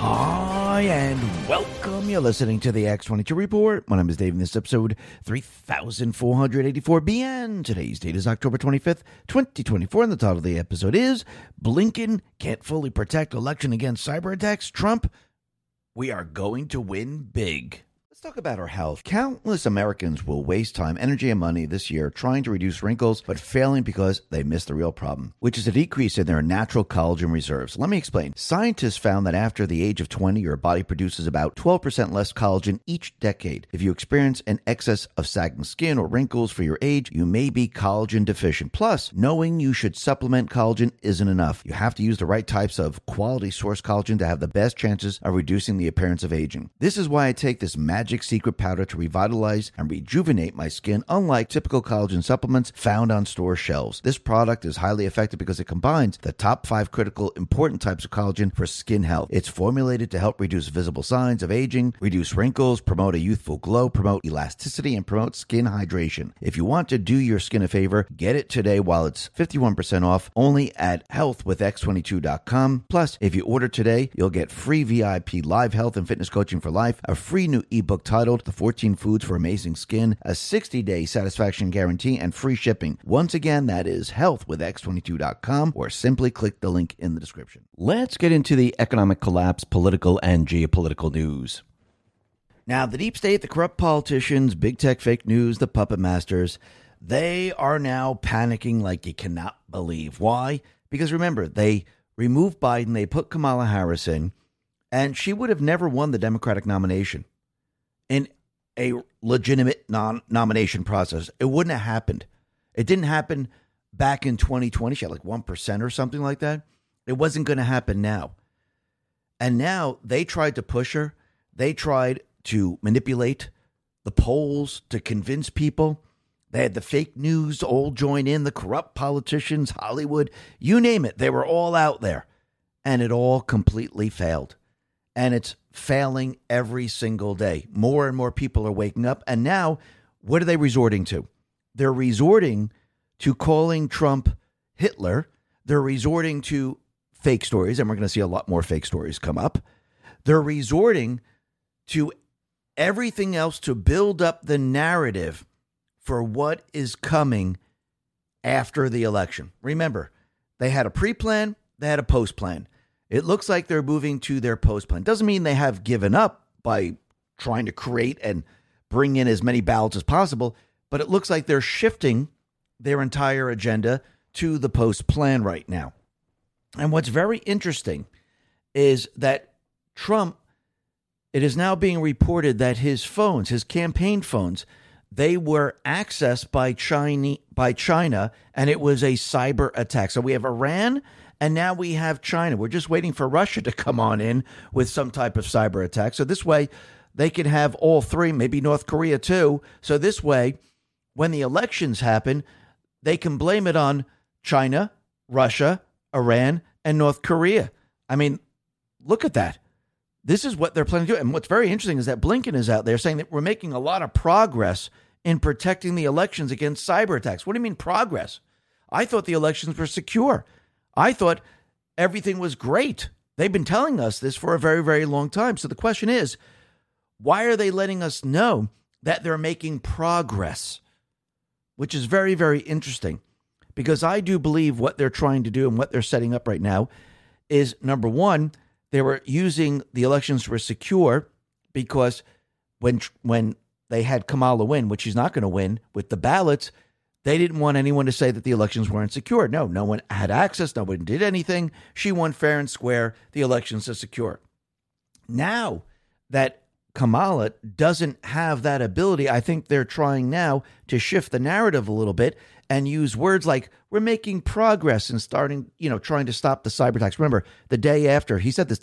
Hi, and welcome. You're listening to the X22 Report. My name is Dave, and this is episode 3484BN. Today's date is October 25th, 2024, and the title of the episode is Blinken Can't Fully Protect Election Against Cyber Attacks. Trump, we are going to win big. Let's talk about our health. Countless Americans will waste time, energy, and money this year trying to reduce wrinkles, but failing because they missed the real problem, which is a decrease in their natural collagen reserves. Let me explain. Scientists found that after the age of 20, your body produces about 12% less collagen each decade. If you experience an excess of sagging skin or wrinkles for your age, you may be collagen deficient. Plus, knowing you should supplement collagen isn't enough. You have to use the right types of quality source collagen to have the best chances of reducing the appearance of aging. This is why I take this magic secret powder to revitalize and rejuvenate my skin, unlike typical collagen supplements found on store shelves. This product is highly effective because it combines the top 5 critical important types of collagen for skin health. It's formulated to help reduce visible signs of aging, reduce wrinkles, promote a youthful glow, promote elasticity, and promote skin hydration. If you want to do your skin a favor, get it today while it's 51% off only at healthwithx22.com. Plus, if you order today, you'll get free VIP live health and fitness coaching for life, a free new ebook titled The 14 Foods for Amazing Skin, a 60-day satisfaction guarantee, and free shipping. Once again, that is healthwithx22.com, or simply click the link in the description. Let's get into the economic collapse, political, and geopolitical news. Now, the deep state, the corrupt politicians, big tech, fake news, the puppet masters, they are now panicking like you cannot believe. Why? Because remember, they removed Biden, they put Kamala Harris in, and she would have never won the Democratic nomination in a legitimate nomination process. It wouldn't have happened. It didn't happen back in 2020. She had like 1% or something like that. It wasn't going to happen now. And now they tried to push her. They tried to manipulate the polls to convince people. They had the fake news all join in, the corrupt politicians, Hollywood, you name it. They were all out there. And it all completely failed. And it's failing every single day. More and more people are waking up. And now, what are they resorting to? They're resorting to calling Trump Hitler. They're resorting to fake stories, and we're going to see a lot more fake stories come up. They're resorting to everything else to build up the narrative for what is coming after the election. Remember, they had a pre-plan, they had a post-plan. It looks like they're moving to their post plan. Doesn't mean they have given up by trying to create and bring in as many ballots as possible, but it looks like they're shifting their entire agenda to the post plan right now. And what's very interesting is that Trump, it is now being reported that his phones, his campaign phones, they were accessed by China, and it was a cyber attack. So we have Iran, and now we have China. We're just waiting for Russia to come on in with some type of cyber attack. So this way, they can have all three, maybe North Korea too. So this way, when the elections happen, they can blame it on China, Russia, Iran, and North Korea. I mean, look at that. This is what they're planning to do. And what's very interesting is that Blinken is out there saying that we're making a lot of progress in protecting the elections against cyber attacks. What do you mean progress? I thought the elections were secure. I thought everything was great. They've been telling us this for a very, very long time. So the question is, why are they letting us know that they're making progress? Which is very, very interesting, because I do believe what they're trying to do and what they're setting up right now is, number one, they were using the elections were secure because when they had Kamala win, which she's not going to win with the ballots, they didn't want anyone to say that the elections weren't secure. No one had access. No one did anything. She won fair and square. The elections are secure. Now that Kamala doesn't have that ability, I think they're trying now to shift the narrative a little bit and use words like, we're making progress and starting, trying to stop the cyber attacks. Remember, the day after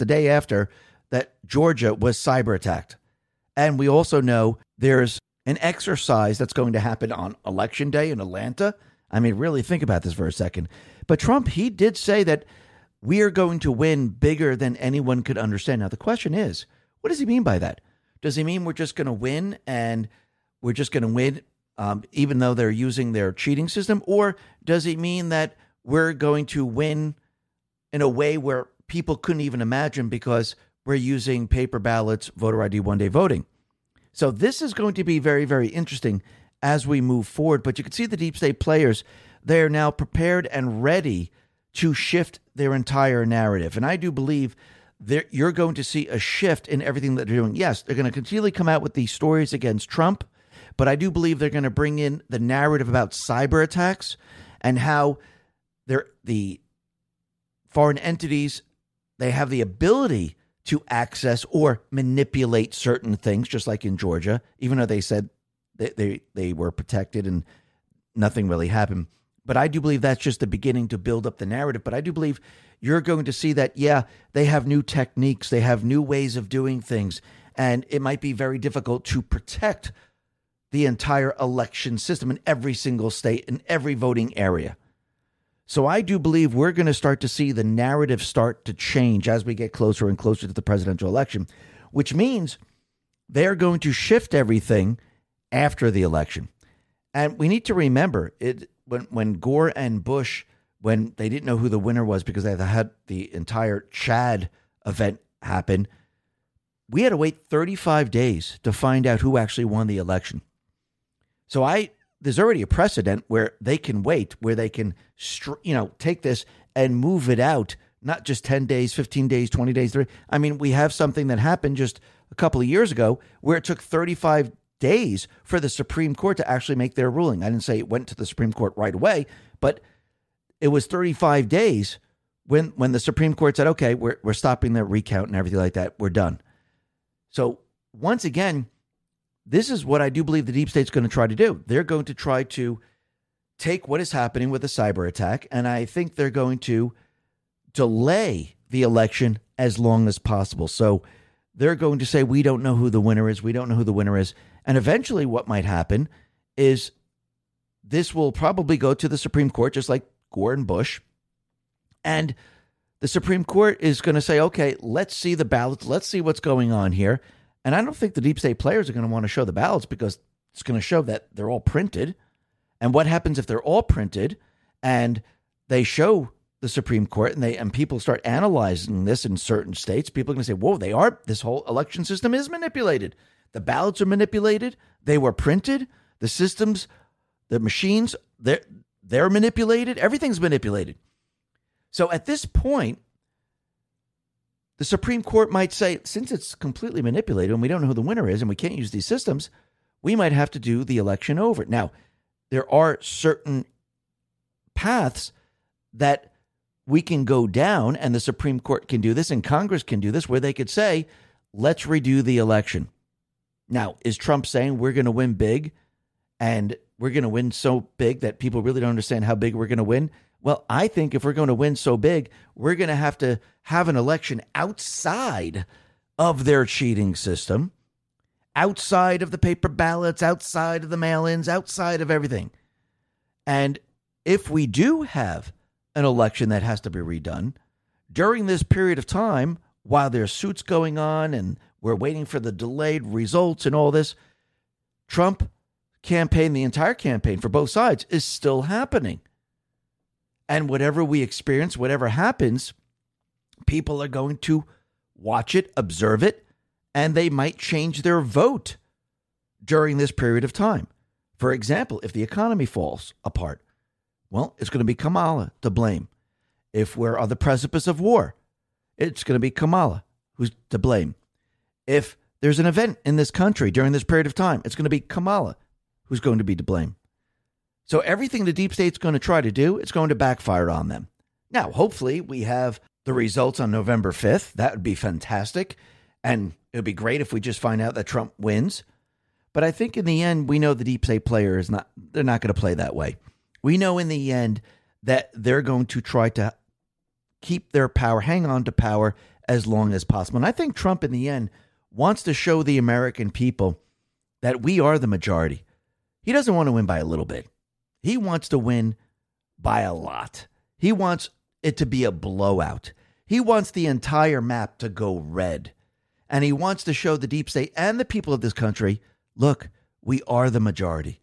that Georgia was cyber attacked. And we also know there's an exercise that's going to happen on Election Day in Atlanta. I mean, really think about this for a second. But Trump, he did say that we are going to win bigger than anyone could understand. Now, the question is, what does he mean by that? Does he mean we're just going to win and we're just going to win even though they're using their cheating system? Or does he mean that we're going to win in a way where people couldn't even imagine because we're using paper ballots, voter ID, one-day voting. So this is going to be very, very interesting as we move forward. But you can see the deep state players, they are now prepared and ready to shift their entire narrative. And I do believe that you're going to see a shift in everything that they're doing. Yes, they're going to continually come out with these stories against Trump, but I do believe they're going to bring in the narrative about cyber attacks and how the foreign entities, they have the ability to access or manipulate certain things, just like in Georgia, even though they said they were protected and nothing really happened. But I do believe that's just the beginning to build up the narrative. But I do believe you're going to see that, yeah, they have new techniques, they have new ways of doing things, and it might be very difficult to protect the entire election system in every single state, in every voting area. So I do believe we're going to start to see the narrative start to change as we get closer and closer to the presidential election, which means they're going to shift everything after the election. And we need to remember it when Gore and Bush, when they didn't know who the winner was because they had the entire Chad event happen, we had to wait 35 days to find out who actually won the election. So there's already a precedent where they can wait, where they can, take this and move it out, not just 10 days, 15 days, 20 days. 30. I mean, we have something that happened just a couple of years ago where it took 35 days for the Supreme Court to actually make their ruling. I didn't say it went to the Supreme Court right away, but it was 35 days when the Supreme Court said, okay, we're stopping the recount and everything like that. We're done. So once again, this is what I do believe the deep state's going to try to do. They're going to try to take what is happening with the cyber attack, and I think they're going to delay the election as long as possible. So they're going to say, we don't know who the winner is. We don't know who the winner is. And eventually what might happen is this will probably go to the Supreme Court, just like Gore and Bush. And the Supreme Court is going to say, okay, let's see the ballots. Let's see what's going on here. And I don't think the deep state players are going to want to show the ballots because it's going to show that they're all printed. And what happens if they're all printed and they show the Supreme Court and people start analyzing this in certain states? People are going to say, whoa, this whole election system is manipulated. The ballots are manipulated. They were printed. The systems, the machines, they're manipulated. Everything's manipulated. So at this point, the Supreme Court might say, since it's completely manipulated and we don't know who the winner is and we can't use these systems, we might have to do the election over. Now, there are certain paths that we can go down, and the Supreme Court can do this, and Congress can do this, where they could say, let's redo the election. Now, is Trump saying we're going to win big and we're going to win so big that people really don't understand how big we're going to win? Well, I think if we're going to win so big, we're going to have an election outside of their cheating system, outside of the paper ballots, outside of the mail-ins, outside of everything. And if we do have an election that has to be redone, during this period of time, while there's suits going on and we're waiting for the delayed results and all this, Trump campaign, the entire campaign for both sides is still happening. And whatever we experience, whatever happens, people are going to watch it, observe it, and they might change their vote during this period of time. For example, if the economy falls apart, well, it's going to be Kamala to blame. If we're on the precipice of war, it's going to be Kamala who's to blame. If there's an event in this country during this period of time, it's going to be Kamala who's going to be to blame. So everything the deep state's going to try to do, it's going to backfire on them. Now, hopefully we have the results on November 5th. That would be fantastic. And it would be great if we just find out that Trump wins. But I think in the end, we know the deep state player they're not going to play that way. We know in the end that they're going to try to keep their power, hang on to power as long as possible. And I think Trump in the end wants to show the American people that we are the majority. He doesn't want to win by a little bit. He wants to win by a lot. He wants it to be a blowout. He wants the entire map to go red. And he wants to show the deep state and the people of this country, look, we are the majority.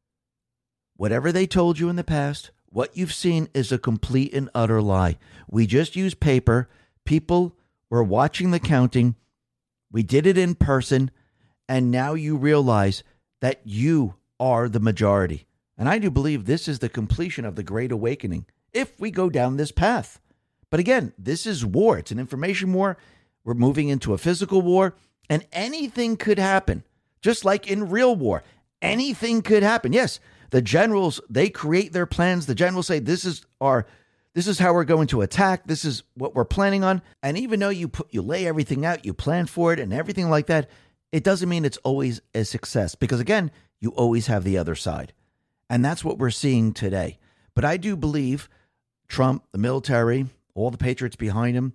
Whatever they told you in the past, what you've seen is a complete and utter lie. We just use paper. People We're watching the counting. We did it in person. And now you realize that you are the majority. And I do believe this is the completion of the Great Awakening if we go down this path. But again, this is war. It's an information war. We're moving into a physical war. And anything could happen. Just like in real war. Anything could happen. Yes, the generals, they create their plans. The generals say, this is how we're going to attack. This is what we're planning on. And even though you lay everything out, you plan for it and everything like that, it doesn't mean it's always a success. Because again, you always have the other side. And that's what we're seeing today. But I do believe Trump, the military, all the patriots behind him,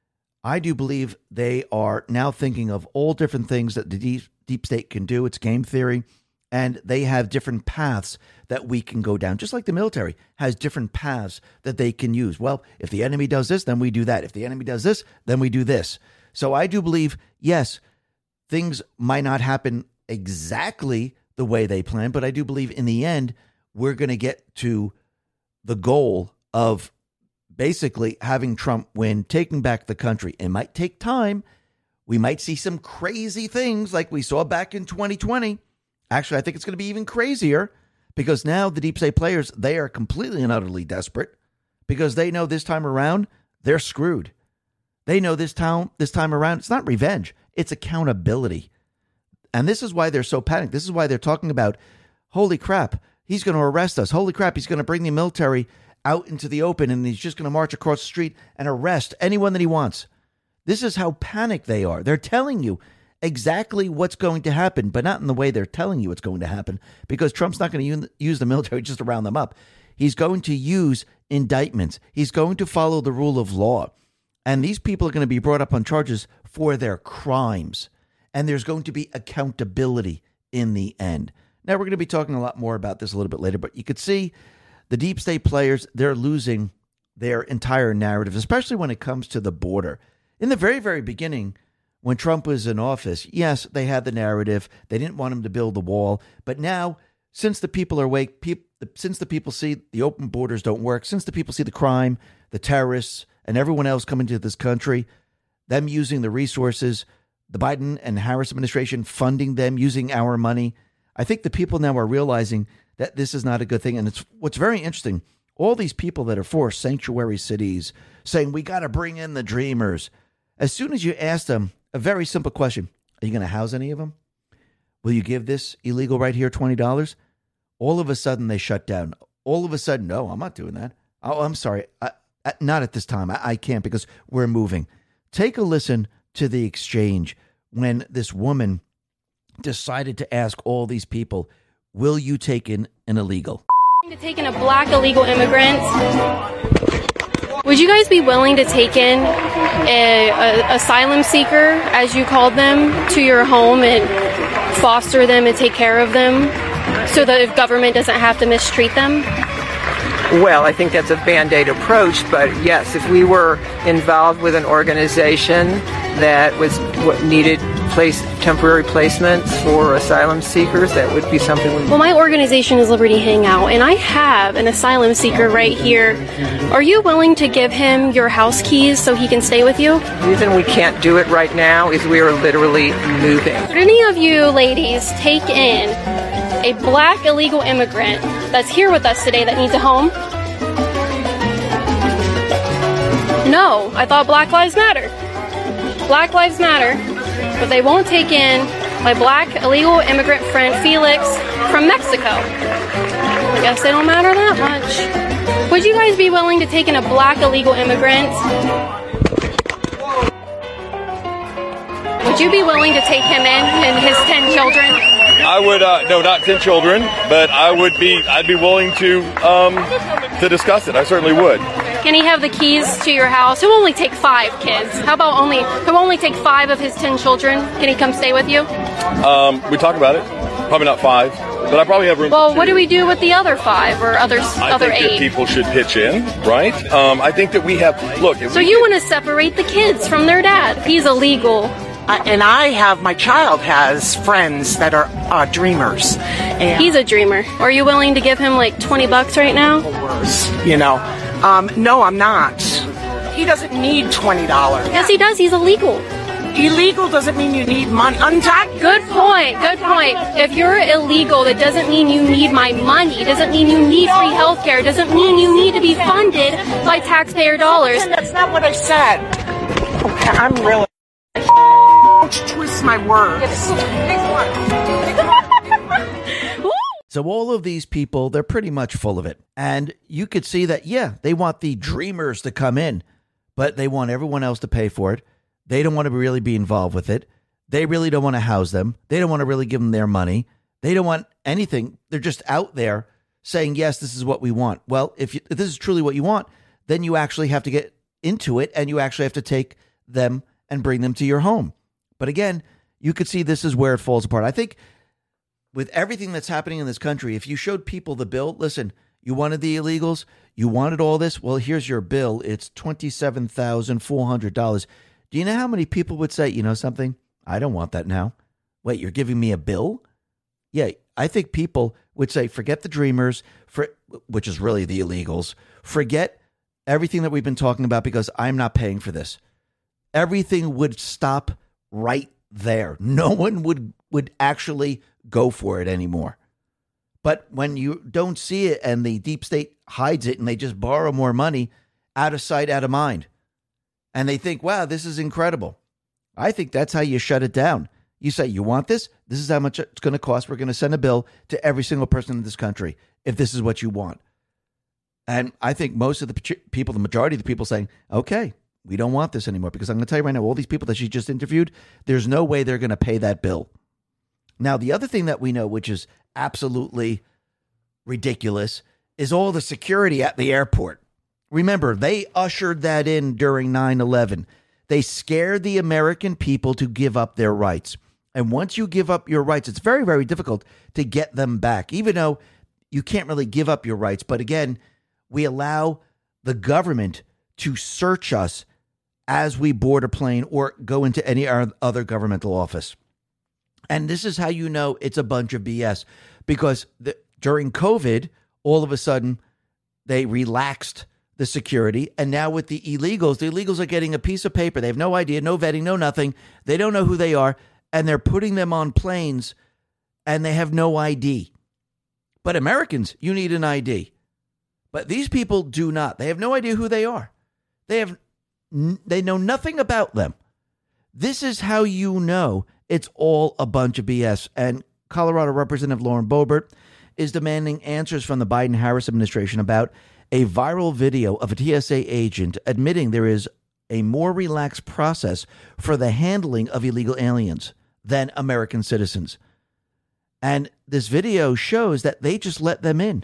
I do believe they are now thinking of all different things that the deep state can do. It's game theory. And they have different paths that we can go down, just like the military has different paths that they can use. Well, if the enemy does this, then we do that. If the enemy does this, then we do this. So I do believe, yes, things might not happen exactly the way they plan, but I do believe in the end, we're going to get to the goal of basically having Trump win, taking back the country. It might take time. We might see some crazy things like we saw back in 2020. Actually, I think it's going to be even crazier because now the deep state players, they are completely and utterly desperate because they know this time around, they're screwed. They know this time around, it's not revenge, it's accountability. And this is why they're so panicked. This is why they're talking about, holy crap, he's going to arrest us. Holy crap, he's going to bring the military out into the open and he's just going to march across the street and arrest anyone that he wants. This is how panicked they are. They're telling you exactly what's going to happen, but not in the way they're telling you it's going to happen, because Trump's not going to use the military just to round them up. He's going to use indictments. He's going to follow the rule of law. And these people are going to be brought up on charges for their crimes. And there's going to be accountability in the end. Now, we're going to be talking a lot more about this a little bit later, but you could see the deep state players, they're losing their entire narrative, especially when it comes to the border. In the very, very beginning, when Trump was in office, yes, they had the narrative. They didn't want him to build the wall. But now, since the people are awake, since the people see the open borders don't work, since the people see the crime, the terrorists, and everyone else coming to this country, them using the resources, the Biden and Harris administration funding them, using our money, I think the people now are realizing that this is not a good thing. And it's what's very interesting, all these people that are for sanctuary cities saying we got to bring in the dreamers. As soon as you ask them a very simple question, are you going to house any of them? Will you give this illegal right here $20? All of a sudden they shut down. All of a sudden, no, I'm not doing that. Oh, I'm sorry. Not at this time. I can't because we're moving. Take a listen to the exchange when this woman decided to ask all these people, will you take in an illegal? To take in a black illegal immigrant. Would you guys be willing to take in a asylum seeker, as you called them, to your home and foster them and take care of them so the government doesn't have to mistreat them? Well, I think that's a Band-Aid approach, but yes, if we were involved with an organization that needed temporary placements for asylum seekers, that would be something we... Well, my organization is Liberty Hangout, and I have an asylum seeker right here. Are you willing to give him your house keys so he can stay with you? The reason we can't do it right now is we are literally moving. Would any of you ladies take in a black illegal immigrant that's here with us today that needs a home? No, I thought Black Lives Matter. Black Lives Matter, but they won't take in my black illegal immigrant friend Felix from Mexico. I guess they don't matter that much. Would you guys be willing to take in a black illegal immigrant? Would you be willing to take him in and his 10 children? I would, no, not 10 children, but I'd be willing to discuss it. I certainly would. Can he have the keys to your house? He'll only take 5 kids. How about he'll only take 5 of his 10 children? Can he come stay with you? We talk about it. Probably not 5, but I probably have room. Well, what do we do with the other 5 or other 8? I think that people should pitch in, right? I think that we have, look. So you want to separate the kids from their dad. He's illegal. And my child has friends that are dreamers. And he's a dreamer. Are you willing to give him like $20 right now? No, I'm not. He doesn't need $20. Yes, he does. He's illegal. Illegal doesn't mean you need money. Untaxed. Good point. Good point. If you're illegal, that doesn't mean you need my money. It doesn't mean you need free health care. It doesn't mean you need to be funded by taxpayer dollars. That's not what I said. Okay, I'm really... Don't twist my words. So all of these people, they're pretty much full of it. And you could see that, yeah, they want the dreamers to come in, but they want everyone else to pay for it. They don't want to really be involved with it. They really don't want to house them. They don't want to really give them their money. They don't want anything. They're just out there saying, yes, this is what we want. Well, if this is truly what you want, then you actually have to get into it and you actually have to take them and bring them to your home. But again, you could see this is where it falls apart. I think with everything that's happening in this country, if you showed people the bill, listen, you wanted the illegals, you wanted all this, well, here's your bill. It's $27,400. Do you know how many people would say, you know something? I don't want that now. Wait, you're giving me a bill? Yeah, I think people would say, forget the dreamers, which is really the illegals. Forget everything that we've been talking about because I'm not paying for this. Everything would stop right there. No one would actually go for it anymore. But when you don't see it and the deep state hides it and they just borrow more money, out of sight, out of mind. And they think, wow, this is incredible. I think that's how you shut it down. You say, you want this? This is how much it's going to cost. We're going to send a bill to every single person in this country if this is what you want. And I think most of the people, the majority of the people saying, okay, we don't want this anymore. Because I'm going to tell you right now, all these people that she just interviewed, there's no way they're going to pay that bill. Now, the other thing that we know, which is absolutely ridiculous, is all the security at the airport. Remember, they ushered that in during 9/11. They scared the American people to give up their rights. And once you give up your rights, it's very, very difficult to get them back, even though you can't really give up your rights. But again, we allow the government to search us as we board a plane or go into any other governmental office. And this is how you know it's a bunch of BS. Because during COVID, all of a sudden, they relaxed the security. And now with the illegals are getting a piece of paper. They have no idea, no vetting, no nothing. They don't know who they are. And they're putting them on planes and they have no ID. But Americans, you need an ID. But these people do not. They have no idea who they are. They know nothing about them. This is how you know it's all a bunch of BS. And Colorado Representative Lauren Boebert is demanding answers from the Biden-Harris administration about a viral video of a TSA agent admitting there is a more relaxed process for the handling of illegal aliens than American citizens. And this video shows that they just let them in.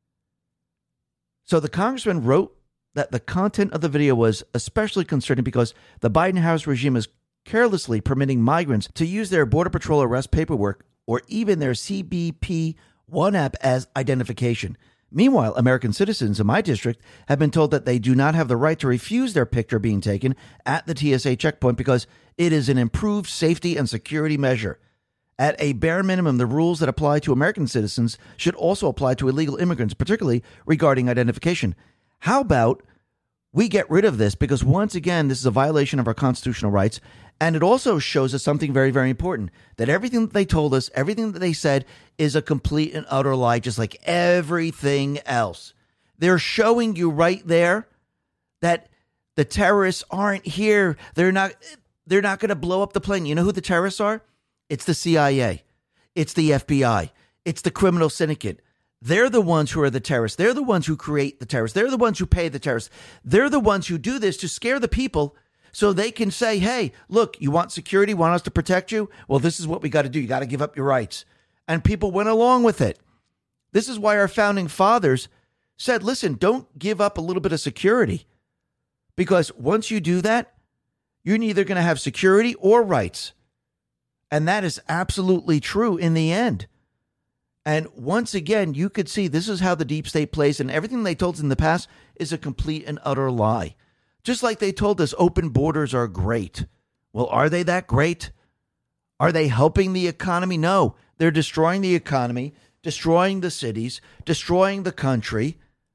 So the congressman wrote that the content of the video was especially concerning because the Biden-Harris regime is carelessly permitting migrants to use their Border Patrol arrest paperwork or even their CBP One app as identification. Meanwhile, American citizens in my district have been told that they do not have the right to refuse their picture being taken at the TSA checkpoint because it is an improved safety and security measure. At a bare minimum, the rules that apply to American citizens should also apply to illegal immigrants, particularly regarding identification. How about we get rid of this? Because once again, this is a violation of our constitutional rights. And it also shows us something very, very important, that everything that they told us, everything that they said is a complete and utter lie, just like everything else. They're showing you right there that the terrorists aren't here. They're not going to blow up the plane. You know who the terrorists are? It's the CIA. It's the FBI. It's the criminal syndicate. They're the ones who are the terrorists. They're the ones who create the terrorists. They're the ones who pay the terrorists. They're the ones who do this to scare the people so they can say, hey, look, you want security, want us to protect you? Well, this is what we got to do. You got to give up your rights. And people went along with it. This is why our founding fathers said, listen, don't give up a little bit of security. Because once you do that, you're neither going to have security or rights. And that is absolutely true in the end. And once again, you could see this is how the deep state plays, and everything they told us in the past is a complete and utter lie. Just like they told us open borders are great. Well, are they that great? Are they helping the economy? No, they're destroying the economy, destroying the cities, destroying the country.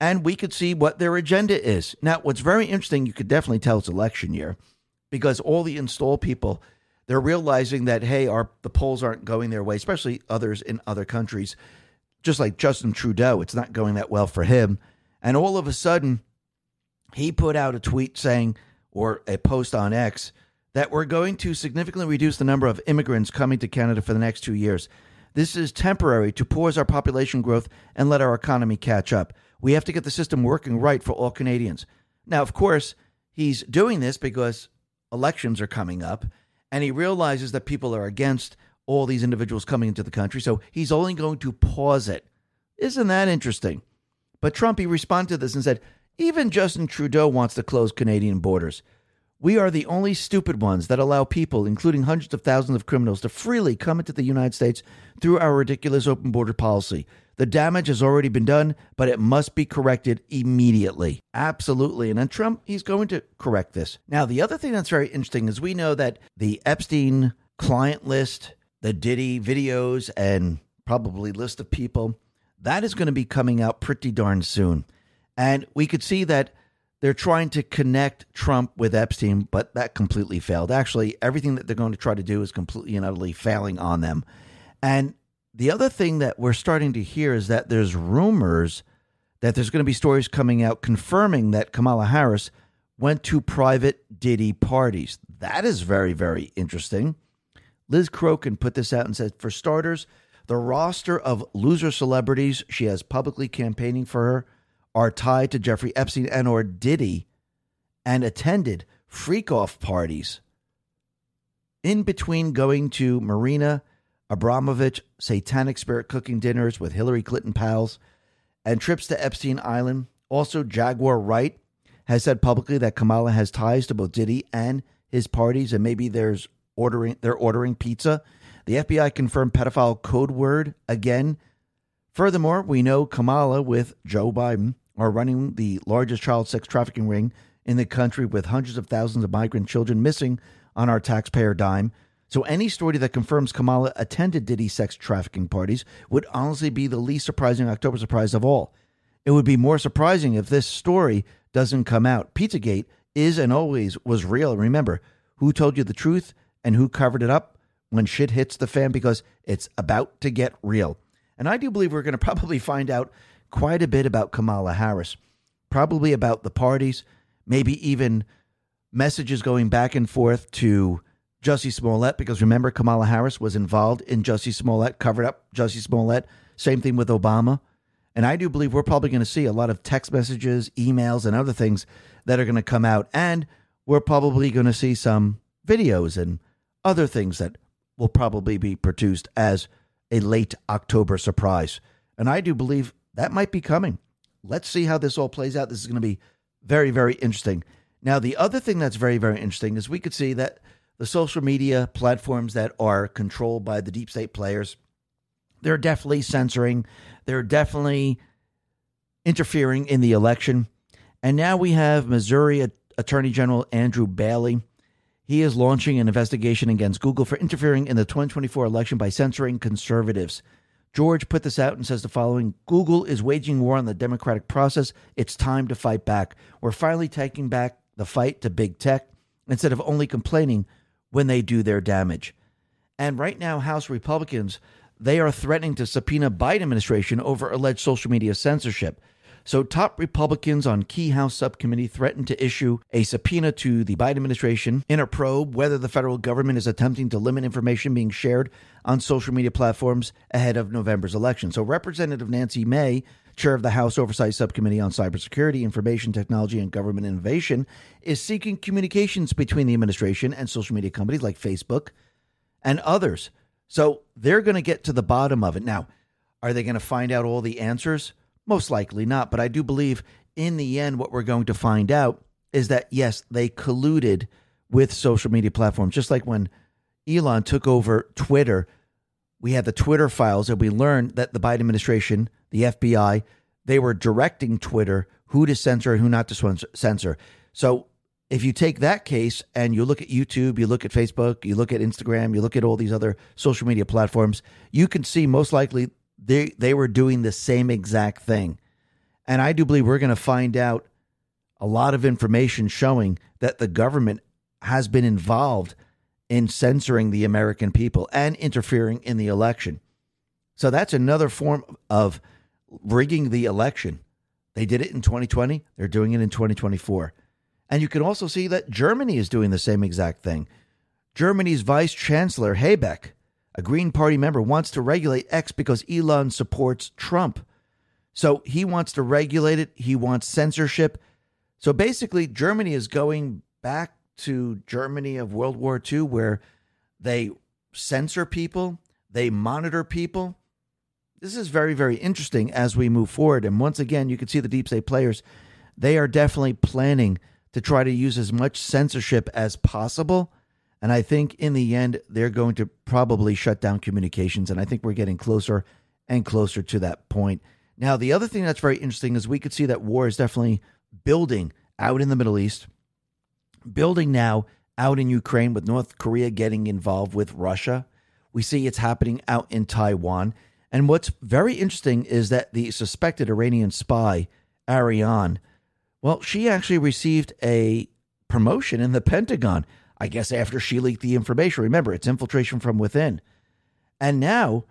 and we could see what their agenda is. Now, what's very interesting, you could definitely tell it's election year, because all the install people, they're realizing that, hey, the polls aren't going their way, especially others in other countries. Just like Justin Trudeau, it's not going that well for him. And all of a sudden, he put out a tweet saying, or a post on X, that we're going to significantly reduce the number of immigrants coming to Canada for the next 2 years. This is temporary to pause our population growth and let our economy catch up. We have to get the system working right for all Canadians. Now, of course, he's doing this because elections are coming up, and he realizes that people are against all these individuals coming into the country, so he's only going to pause it. Isn't that interesting? But Trump, he responded to this and said, even Justin Trudeau wants to close Canadian borders. We are the only stupid ones that allow people, including hundreds of thousands of criminals, to freely come into the United States through our ridiculous open border policy. The damage has already been done, but it must be corrected immediately. Absolutely. And then Trump, he's going to correct this. Now, the other thing that's very interesting is we know that the Epstein client list, the Diddy videos, and probably list of people, that is going to be coming out pretty darn soon. And we could see that they're trying to connect Trump with Epstein, but that completely failed. Actually, everything that they're going to try to do is completely and utterly failing on them. And the other thing that we're starting to hear is that there's rumors that there's going to be stories coming out confirming that Kamala Harris went to private Diddy parties. That is very, very interesting. Liz Crokin put this out and said, for starters, the roster of loser celebrities she has publicly campaigning for her are tied to Jeffrey Epstein and or Diddy and attended freak-off parties in between going to Marina Abramovich satanic spirit cooking dinners with Hillary Clinton pals and trips to Epstein Island. Also, Jaguar Wright has said publicly that Kamala has ties to both Diddy and his parties, and maybe they're ordering pizza. The FBI confirmed pedophile code word again. Furthermore, we know Kamala with Joe Biden are running the largest child sex trafficking ring in the country, with hundreds of thousands of migrant children missing on our taxpayer dime. So any story that confirms Kamala attended Diddy sex trafficking parties would honestly be the least surprising October surprise of all. It would be more surprising if this story doesn't come out. Pizzagate is and always was real. Remember, who told you the truth and who covered it up when shit hits the fan, because it's about to get real. And I do believe we're going to probably find out quite a bit about Kamala Harris, probably about the parties, maybe even messages going back and forth to Jussie Smollett, because remember, Kamala Harris was involved in Jussie Smollett, covered up Jussie Smollett. Same thing with Obama. And I do believe we're probably going to see a lot of text messages, emails, and other things that are going to come out. And we're probably going to see some videos and other things that will probably be produced as a late October surprise. And I do believe that might be coming. Let's see how this all plays out. This is going to be very, very interesting. Now, the other thing that's very, very interesting is we could see that the social media platforms that are controlled by the deep state players, they're definitely censoring. They're definitely interfering in the election. And now we have Missouri Attorney General Andrew Bailey. He is launching an investigation against Google for interfering in the 2024 election by censoring conservatives. George put this out and says the following: Google is waging war on the democratic process. It's time to fight back. We're finally taking back the fight to big tech instead of only complaining when they do their damage. And right now, House Republicans, they are threatening to subpoena Biden administration over alleged social media censorship. So top Republicans on key House subcommittee threatened to issue a subpoena to the Biden administration in a probe whether the federal government is attempting to limit information being shared on social media platforms ahead of November's election. So Representative Nancy May, chair of the House Oversight Subcommittee on Cybersecurity, Information Technology, and Government Innovation, is seeking communications between the administration and social media companies like Facebook and others. So they're going to get to the bottom of it. Now, are they going to find out all the answers? Most likely not. But I do believe in the end, what we're going to find out is that, yes, they colluded with social media platforms. Just like when Elon took over Twitter, we had the Twitter files, and we learned that the Biden administration, the FBI, they were directing Twitter who to censor and who not to censor. So if you take that case and you look at YouTube, you look at Facebook, you look at Instagram, you look at all these other social media platforms, you can see most likely they were doing the same exact thing. And I do believe we're going to find out a lot of information showing that the government has been involved in censoring the American people and interfering in the election. So that's another form of rigging the election. They did it in 2020. They're doing it in 2024. And you can also see that Germany is doing the same exact thing. Germany's Vice Chancellor Habeck, a Green Party member, wants to regulate X because Elon supports Trump. So he wants to regulate it. He wants censorship. So basically, Germany is going back to Germany of World War II, where they censor people, they monitor people. This is very, very interesting as we move forward. And once again, you can see the deep state players. They are definitely planning to try to use as much censorship as possible. And I think in the end, they're going to probably shut down communications. And I think we're getting closer and closer to that point. Now, the other thing that's very interesting is we could see that war is definitely building out in the Middle East, building now out in Ukraine with North Korea getting involved with Russia. We see it's happening out in Taiwan. And what's very interesting is that the suspected Iranian spy, Ariane, well, she actually received a promotion in the Pentagon, I guess after she leaked the information. Remember, it's infiltration from within. And now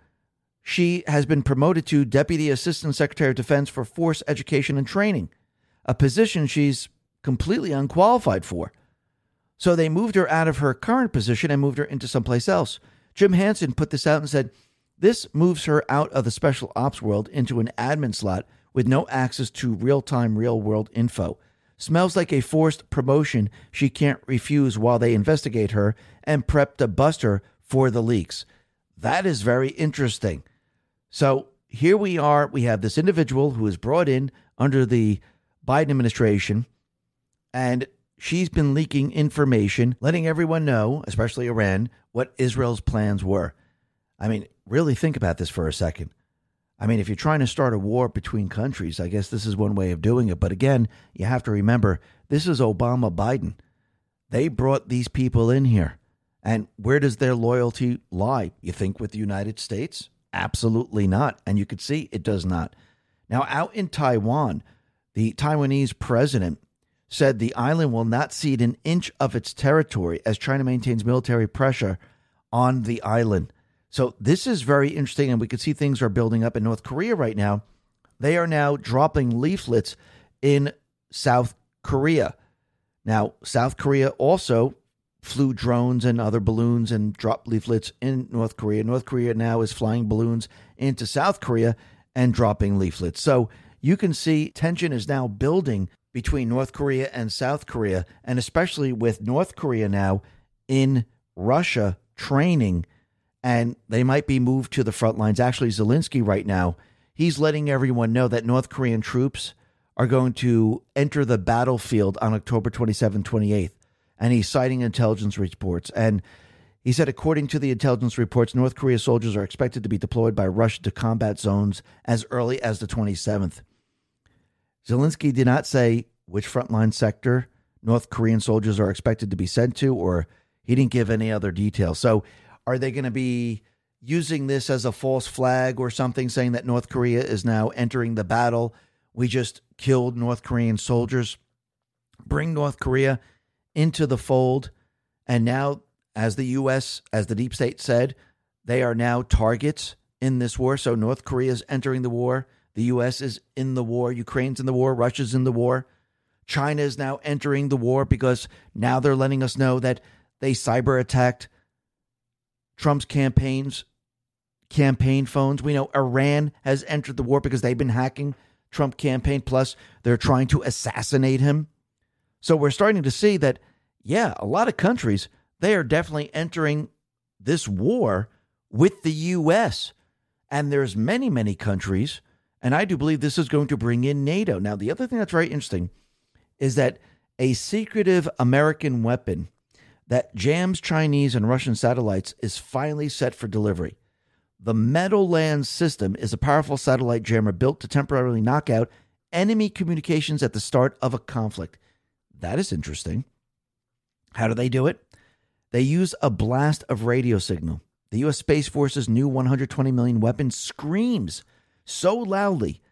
she has been promoted to Deputy Assistant Secretary of Defense for Force Education and Training, a position she's completely unqualified for. So they moved her out of her current position and moved her into someplace else. Jim Hansen put this out and said, this moves her out of the special ops world into an admin slot with no access to real-time, real-world info. Smells like a forced promotion she can't refuse while they investigate her and prep to bust her for the leaks. That is very interesting. So here we are. We have this individual who is brought in under the Biden administration, and she's been leaking information, letting everyone know, especially Iran, what Israel's plans were. I mean, really think about this for a second. I mean, if you're trying to start a war between countries, I guess this is one way of doing it. But again, you have to remember, this is Obama, Biden. They brought these people in here. And where does their loyalty lie? You think with the United States? Absolutely not. And you could see it does not. Now, out in Taiwan, the Taiwanese president said the island will not cede an inch of its territory as China maintains military pressure on the island. So this is very interesting, and we can see things are building up in North Korea right now. They are now dropping leaflets in South Korea. Now, South Korea also flew drones and other balloons and dropped leaflets in North Korea. North Korea now is flying balloons into South Korea and dropping leaflets. So you can see tension is now building between North Korea and South Korea, and especially with North Korea now in Russia training, and they might be moved to the front lines. Actually, Zelensky right now, he's letting everyone know that North Korean troops are going to enter the battlefield on October 27th, 28th. And he's citing intelligence reports. And he said, according to the intelligence reports, North Korea soldiers are expected to be deployed by Russia to combat zones as early as the 27th. Zelensky did not say which frontline sector North Korean soldiers are expected to be sent to, or he didn't give any other details. So are they going to be using this as a false flag or something, saying that North Korea is now entering the battle? We just killed North Korean soldiers. Bring North Korea into the fold. And now, as the U.S., as the deep state said, they are now targets in this war. So North Korea is entering the war. The U.S. is in the war. Ukraine's in the war. Russia's in the war. China is now entering the war because now they're letting us know that they cyber attacked Trump's campaign phones. We know Iran has entered the war because they've been hacking Trump campaign. Plus, they're trying to assassinate him. So we're starting to see that, yeah, a lot of countries, they are definitely entering this war with the U.S. And there's many, many countries, and I do believe this is going to bring in NATO. Now, the other thing that's very interesting is that a secretive American weapon that jams Chinese and Russian satellites is finally set for delivery. The Meadowlands system is a powerful satellite jammer built to temporarily knock out enemy communications at the start of a conflict. That is interesting. How do they do it? They use a blast of radio signal. The U.S. Space Force's new 120 million weapon screams so loudly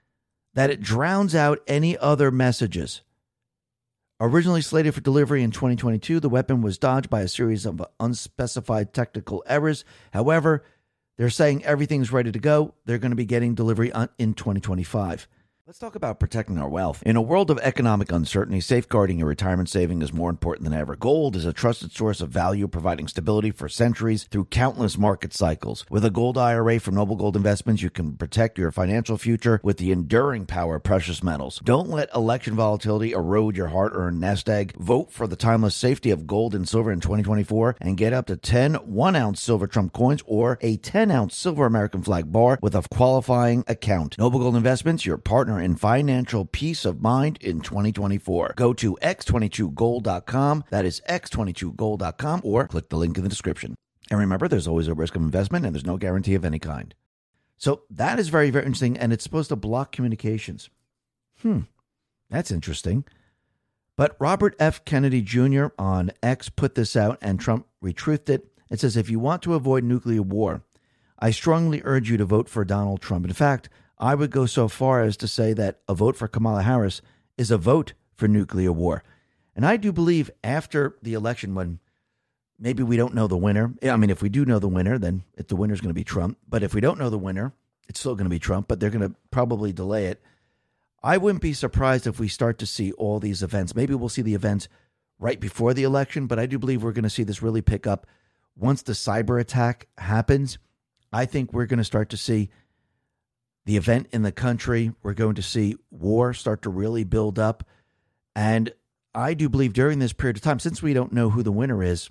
that it drowns out any other messages. Originally slated for delivery in 2022, the weapon was dodged by a series of unspecified technical errors. However, they're saying everything's ready to go. They're going to be getting delivery in 2025. Let's talk about protecting our wealth. In a world of economic uncertainty, safeguarding your retirement saving is more important than ever. Gold is a trusted source of value, providing stability for centuries through countless market cycles. With a gold IRA from Noble Gold Investments, you can protect your financial future with the enduring power of precious metals. Don't let election volatility erode your hard-earned nest egg. Vote for the timeless safety of gold and silver in 2024 and get up to 10 1-ounce silver Trump coins or a 10-ounce silver American flag bar with a qualifying account. Noble Gold Investments, your partner in financial peace of mind in 2024. Go to x22gold.com. That is x22gold.com, or click the link in the description. And remember, there's always a risk of investment and there's no guarantee of any kind. So that is very, very interesting, and it's supposed to block communications. That's interesting. But Robert F. Kennedy Jr. on X put this out, and Trump retruthed it. It says, if you want to avoid nuclear war, I strongly urge you to vote for Donald Trump. In fact, I would go so far as to say that a vote for Kamala Harris is a vote for nuclear war. And I do believe after the election, when maybe we don't know the winner, I mean, if we do know the winner, then the winner's going to be Trump. But if we don't know the winner, it's still going to be Trump, but they're going to probably delay it. I wouldn't be surprised if we start to see all these events. Maybe we'll see the events right before the election, but I do believe we're going to see this really pick up once the cyber attack happens. I think we're going to start to see the event in the country. We're going to see war start to really build up. And I do believe during this period of time, since we don't know who the winner is,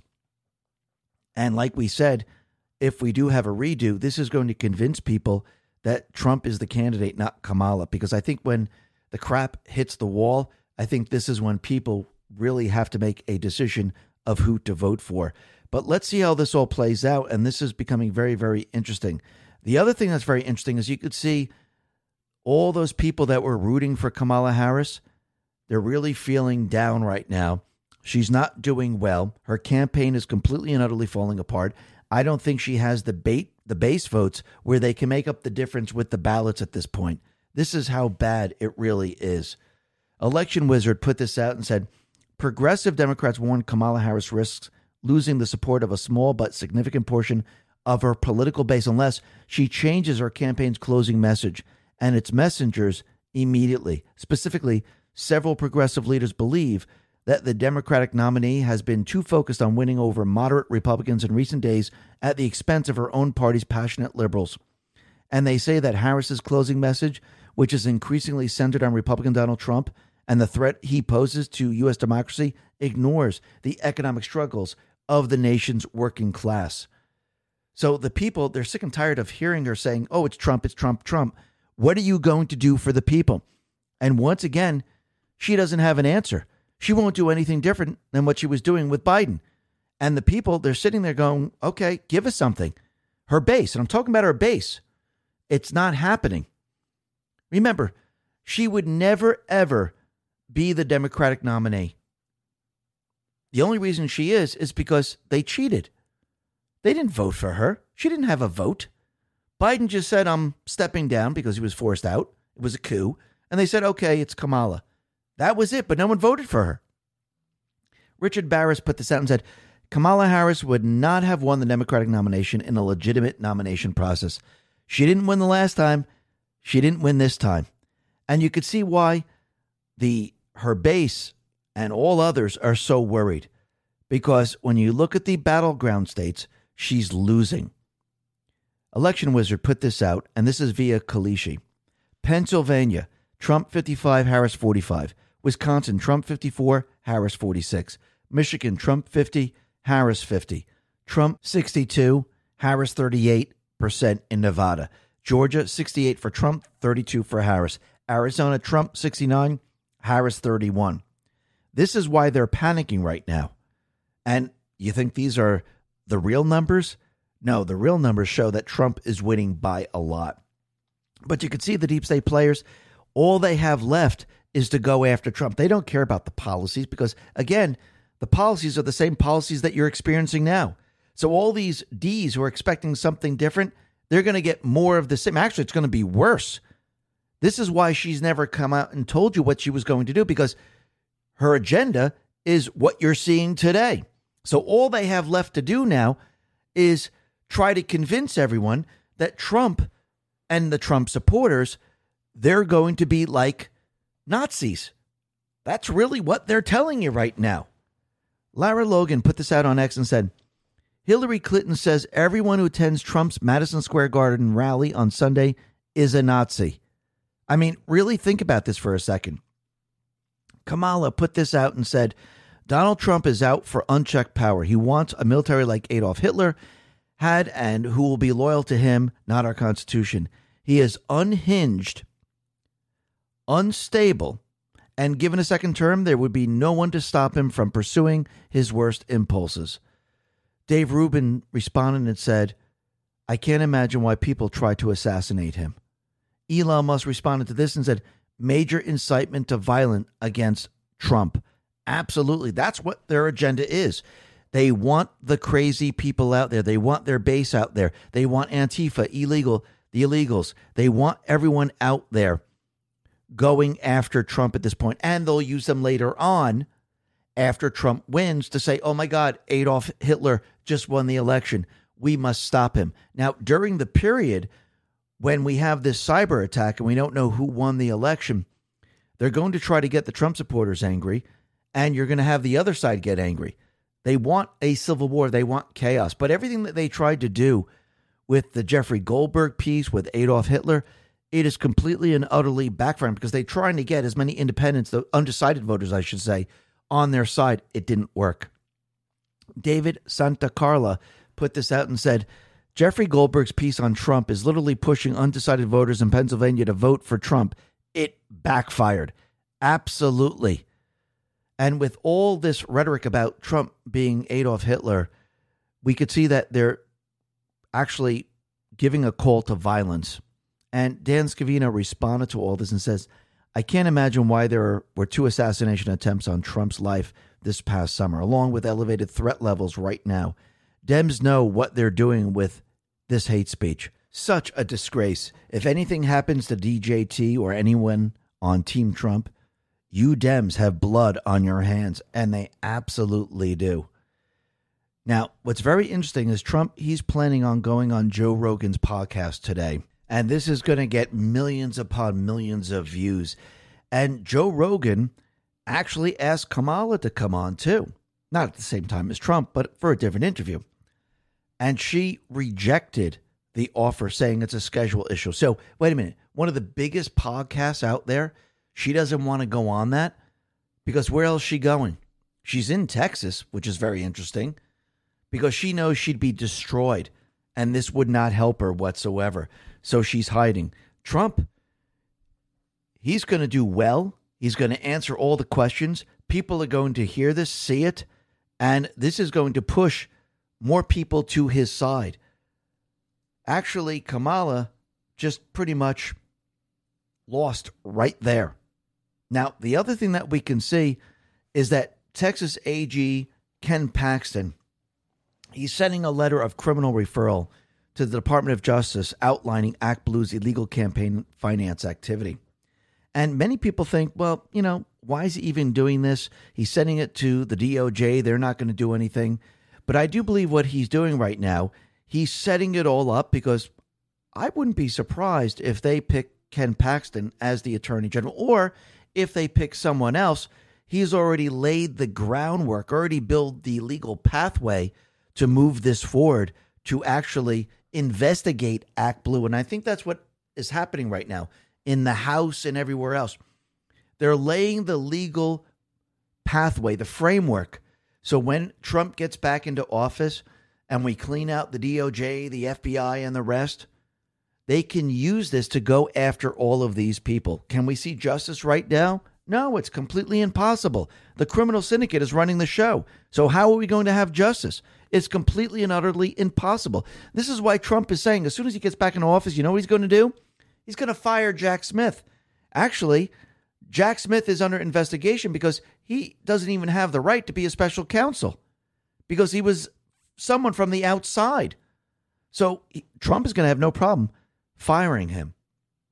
and like we said, if we do have a redo, this is going to convince people that Trump is the candidate, not Kamala. Because I think when the crap hits the wall, I think this is when people really have to make a decision of who to vote for. But let's see how this all plays out. And this is becoming very, very interesting. The other thing that's very interesting is you could see all those people that were rooting for Kamala Harris, they're really feeling down right now. She's not doing well. Her campaign is completely and utterly falling apart. I don't think she has the base votes where they can make up the difference with the ballots at this point. This is how bad it really is. Election Wizard put this out and said, progressive Democrats warn Kamala Harris risks losing the support of a small but significant portion of her political base unless she changes her campaign's closing message and its messengers immediately. Specifically, several progressive leaders believe that the Democratic nominee has been too focused on winning over moderate Republicans in recent days at the expense of her own party's passionate liberals. And they say that Harris's closing message, which is increasingly centered on Republican Donald Trump and the threat he poses to U.S. democracy, ignores the economic struggles of the nation's working class. So the people, they're sick and tired of hearing her saying, oh, it's Trump, Trump. What are you going to do for the people? And once again, she doesn't have an answer. She won't do anything different than what she was doing with Biden. And the people, they're sitting there going, okay, give us something. Her base, and I'm talking about her base, it's not happening. Remember, she would never, ever be the Democratic nominee. The only reason she is because they cheated. They didn't vote for her. She didn't have a vote. Biden just said, I'm stepping down because he was forced out. It was a coup. And they said, okay, it's Kamala. That was it, but no one voted for her. Richard Barris put this out and said, Kamala Harris would not have won the Democratic nomination in a legitimate nomination process. She didn't win the last time. She didn't win this time. And you could see why her base and all others are so worried. Because when you look at the battleground states, she's losing. Election Wizard put this out, and this is via Kalishi. Pennsylvania, Trump 55, Harris 45. Wisconsin, Trump 54, Harris 46. Michigan, Trump 50, Harris 50. Trump 62, Harris 38% in Nevada. Georgia, 68 for Trump, 32 for Harris. Arizona, Trump 69, Harris 31. This is why they're panicking right now. And you think these are the real numbers? No, the real numbers show that Trump is winning by a lot. But you can see the deep state players, all they have left is to go after Trump. They don't care about the policies because, again, the policies are the same policies that you're experiencing now. So all these Ds who are expecting something different, they're going to get more of the same. Actually, it's going to be worse This is why she's never come out and told you what she was going to do, because her agenda is what you're seeing today. So all they have left to do now is try to convince everyone that Trump and the Trump supporters, they're going to be like Nazis. That's really what they're telling you right now. Lara Logan put this out on X and said, Hillary Clinton says everyone who attends Trump's Madison Square Garden rally on Sunday is a Nazi. I mean, really think about this for a second. Kamala put this out and said, Donald Trump is out for unchecked power. He wants a military like Adolf Hitler had and who will be loyal to him, not our Constitution. He is unhinged, unstable, and given a second term, there would be no one to stop him from pursuing his worst impulses. Dave Rubin responded and said, I can't imagine why people try to assassinate him. Elon Musk responded to this and said, major incitement to violence against Trump. Absolutely. That's what their agenda is. They want the crazy people out there. They want their base out there. They want Antifa, the illegals. They want everyone out there going after Trump at this point. And they'll use them later on after Trump wins to say, oh my God, Adolf Hitler just won the election. We must stop him. Now, during the period when we have this cyber attack and we don't know who won the election, they're going to try to get the Trump supporters angry, and you're going to have the other side get angry. They want a civil war. They want chaos. But everything that they tried to do with the Jeffrey Goldberg piece with Adolf Hitler, it is completely and utterly backfiring because they're trying to get as many independents, the undecided voters, I should say, on their side. It didn't work. David Santa Carla put this out and said, Jeffrey Goldberg's piece on Trump is literally pushing undecided voters in Pennsylvania to vote for Trump. It backfired. Absolutely. And with all this rhetoric about Trump being Adolf Hitler, we could see that they're actually giving a call to violence. And Dan Scavino responded to all this and says, I can't imagine why there were 2 assassination attempts on Trump's life this past summer, along with elevated threat levels right now. Dems know what they're doing with this hate speech. Such a disgrace. If anything happens to DJT or anyone on Team Trump, you Dems have blood on your hands, and they absolutely do. Now, what's very interesting is Trump, he's planning on going on Joe Rogan's podcast today, and this is going to get millions upon millions of views. And Joe Rogan actually asked Kamala to come on too. Not at the same time as Trump, but for a different interview. And she rejected the offer, saying it's a schedule issue. So, wait a minute. One of the biggest podcasts out there, she doesn't want to go on that because where else is she going? She's in Texas, which is very interesting, because she knows she'd be destroyed and this would not help her whatsoever. So she's hiding. Trump, he's going to do well. He's going to answer all the questions. People are going to hear this, see it, and this is going to push more people to his side. Actually, Kamala just pretty much lost right there. Now, the other thing that we can see is that Texas AG Ken Paxton, he's sending a letter of criminal referral to the Department of Justice outlining ActBlue's illegal campaign finance activity. And many people think, well, you know, why is he even doing this? He's sending it to the DOJ. They're not going to do anything. But I do believe what he's doing right now, he's setting it all up because I wouldn't be surprised if they pick Ken Paxton as the Attorney General, or if they pick someone else. He's already laid the groundwork, already built the legal pathway to move this forward, to actually investigate ActBlue. And I think that's what is happening right now in the House and everywhere else. They're laying the legal pathway, the framework. So when Trump gets back into office and we clean out the DOJ, the FBI, and the rest, they can use this to go after all of these people. Can we see justice right now? No, it's completely impossible. The criminal syndicate is running the show. So how are we going to have justice? It's completely and utterly impossible. This is why Trump is saying as soon as he gets back into office, you know what he's going to do? He's going to fire Jack Smith. Actually, Jack Smith is under investigation because he doesn't even have the right to be a special counsel because he was someone from the outside. So Trump is going to have no problem firing him.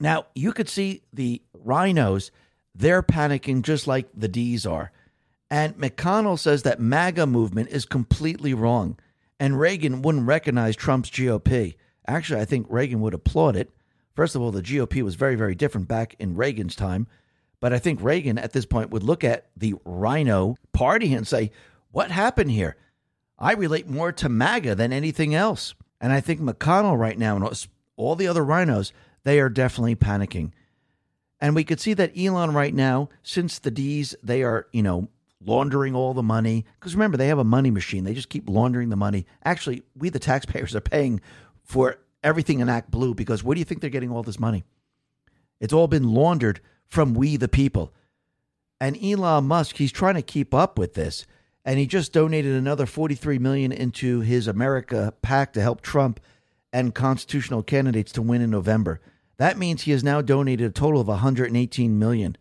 Now, you could see the rhinos, they're panicking just like the D's are. And McConnell says that MAGA movement is completely wrong. And Reagan wouldn't recognize Trump's GOP. Actually, I think Reagan would applaud it. First of all, the GOP was very, very different back in Reagan's time. But I think Reagan at this point would look at the Rhino party and say, what happened here? I relate more to MAGA than anything else. And I think McConnell right now and all the other rhinos, they are definitely panicking. And we could see that Elon right now, since the D's, they are, laundering all the money. Because remember, they have a money machine. They just keep laundering the money. Actually, we, the taxpayers, are paying for everything in Act Blue because where do you think they're getting all this money? It's all been laundered from we, the people. And Elon Musk, he's trying to keep up with this. And he just donated another $43 million into his America PAC to help Trump and constitutional candidates to win in November. That means he has now donated a total of $118 million.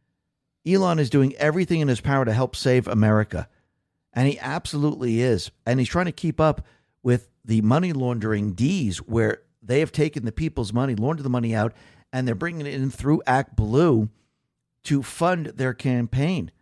Elon is doing everything in his power to help save America. And he absolutely is. And he's trying to keep up with the money laundering D's, where they have taken the people's money, laundered the money out, and they're bringing it in through Act Blue to fund their campaign.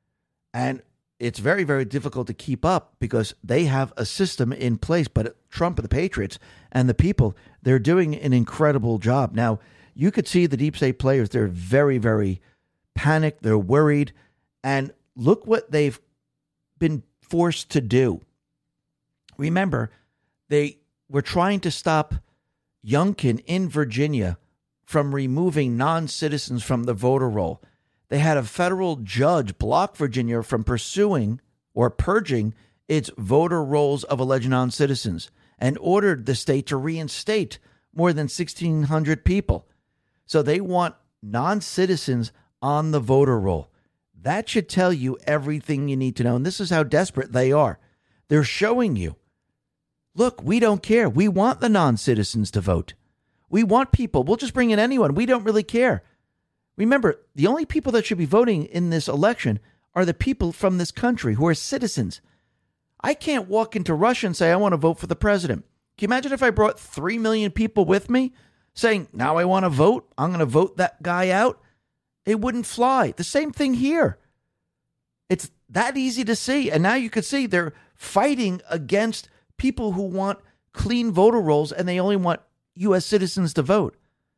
And it's very, very difficult to keep up because they have a system in place. But Trump and the Patriots and the people, they're doing an incredible job. Now, you could see the deep state players, they're very, very panicked. They're worried. And look what they've been forced to do. Remember, they were trying to stop Youngkin in Virginia from removing non-citizens from the voter roll. They had a federal judge block Virginia from pursuing or purging its voter rolls of alleged non-citizens and ordered the state to reinstate more than 1,600 people. So they want non-citizens on the voter roll. That should tell you everything you need to know. And this is how desperate they are. They're showing you, look, we don't care. We want the non-citizens to vote. We want people. We'll just bring in anyone. We don't really care. Remember, the only people that should be voting in this election are the people from this country who are citizens. I can't walk into Russia and say, I want to vote for the president. Can you imagine if I brought 3 million people with me saying, now I want to vote. I'm going to vote that guy out. It wouldn't fly. The same thing here. It's that easy to see. And now you can see they're fighting against people who want clean voter rolls and they only want U.S. citizens to vote.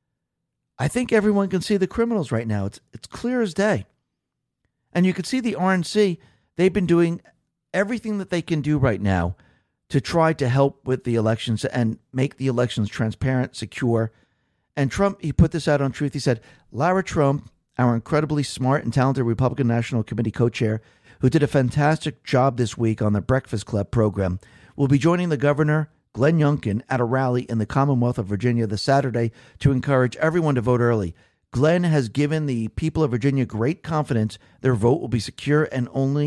I think everyone can see the criminals right now. It's clear as day. And you can see the RNC, they've been doing everything that they can do right now to try to help with the elections and make the elections transparent, secure. And Trump, he put this out on Truth. He said, Lara Trump, our incredibly smart and talented Republican National Committee co-chair, who did a fantastic job this week on the Breakfast Club program, will be joining the governor, Glenn Youngkin, at a rally in the Commonwealth of Virginia this Saturday to encourage everyone to vote early. Glenn has given the people of Virginia great confidence their vote will be secure and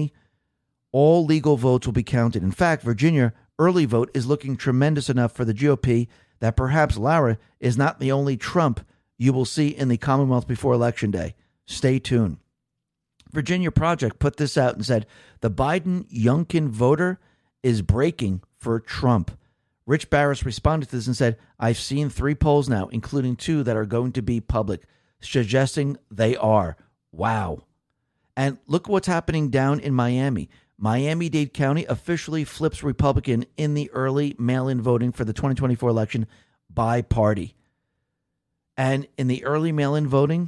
all legal votes will be counted. In fact, Virginia early vote is looking tremendous enough for the GOP that perhaps Lara is not the only Trump you will see in the Commonwealth before Election Day. Stay tuned. Virginia Project put this out and said the Biden-Youngkin voter is breaking for Trump. Rich Barris responded to this and said, I've seen 3 polls now, including 2 that are going to be public, suggesting they are. Wow. And look what's happening down in Miami. Miami-Dade County officially flips Republican in the early mail-in voting for the 2024 election by party. And in the early mail-in voting,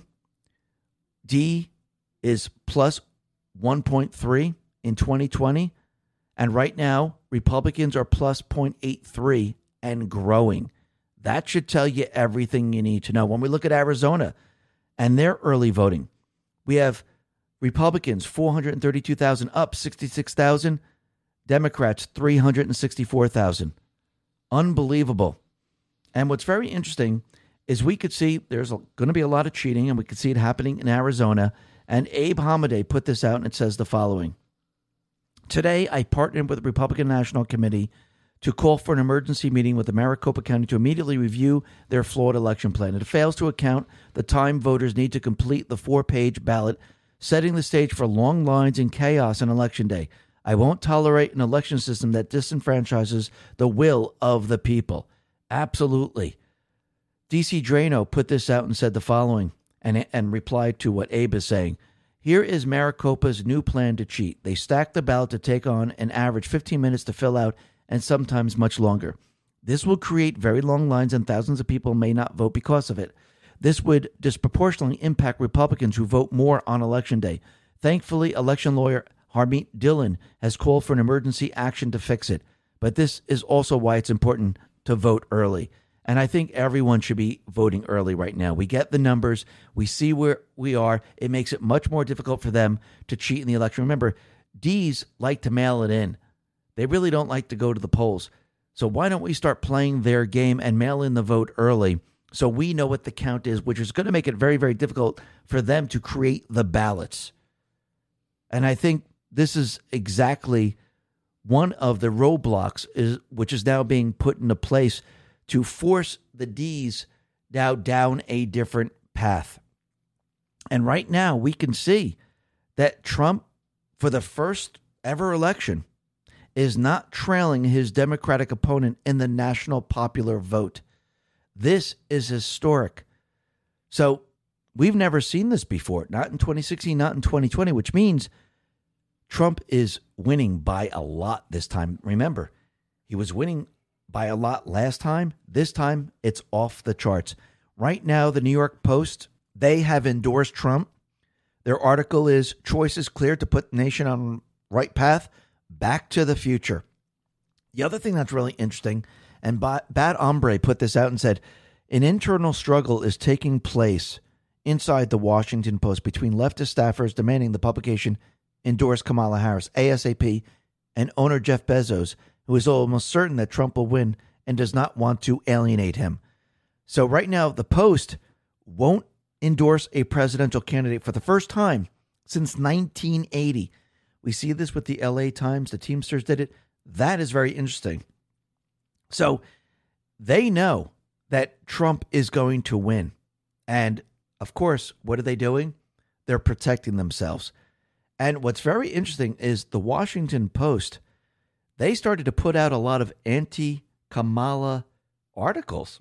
D is plus 1.3 in 2020. And right now, Republicans are plus 0.83 and growing. That should tell you everything you need to know. When we look at Arizona and their early voting, we have Republicans, 432,000 up 66,000. Democrats, 364,000. Unbelievable. And what's very interesting is we could see there's going to be a lot of cheating, and we could see it happening in Arizona. And Abe Hamadeh put this out, and it says the following. Today, I partnered with the Republican National Committee to call for an emergency meeting with the Maricopa County to immediately review their flawed election plan. It fails to account the time voters need to complete the 4-page ballot, setting the stage for long lines and chaos on Election Day. I won't tolerate an election system that disenfranchises the will of the people. Absolutely. DC Drano put this out and said the following, and replied to what Abe is saying. Here is Maricopa's new plan to cheat. They stack the ballot to take on an average 15 minutes to fill out and sometimes much longer. This will create very long lines and thousands of people may not vote because of it. This would disproportionately impact Republicans who vote more on Election Day. Thankfully, election lawyer Harmeet Dillon has called for an emergency action to fix it. But this is also why it's important to vote early. And I think everyone should be voting early right now. We get the numbers. We see where we are. It makes it much more difficult for them to cheat in the election. Remember, D's like to mail it in. They really don't like to go to the polls. So why don't we start playing their game and mail in the vote early so we know what the count is, which is going to make it very, very difficult for them to create the ballots. And I think this is exactly one of the roadblocks which is now being put into place to force the D's now down a different path. And right now we can see that Trump, for the first ever election, is not trailing his Democratic opponent in the national popular vote. This is historic. So we've never seen this before, not in 2016, not in 2020, which means Trump is winning by a lot this time. Remember, he was winning by a lot last time. This time, it's off the charts. Right now, the New York Post, they have endorsed Trump. Their article is, "Choice is clear to put the nation on the right path, back to the future." The other thing that's really interesting, and Bad Hombre put this out and said, an internal struggle is taking place inside the Washington Post between leftist staffers demanding the publication endorse Kamala Harris ASAP and owner Jeff Bezos, who is almost certain that Trump will win and does not want to alienate him. So right now, the Post won't endorse a presidential candidate for the first time since 1980. We see this with the LA Times. The Teamsters did it. That is very interesting. So they know that Trump is going to win. And of course, what are they doing? They're protecting themselves. And what's very interesting is the Washington Post, they started to put out a lot of anti-Kamala articles.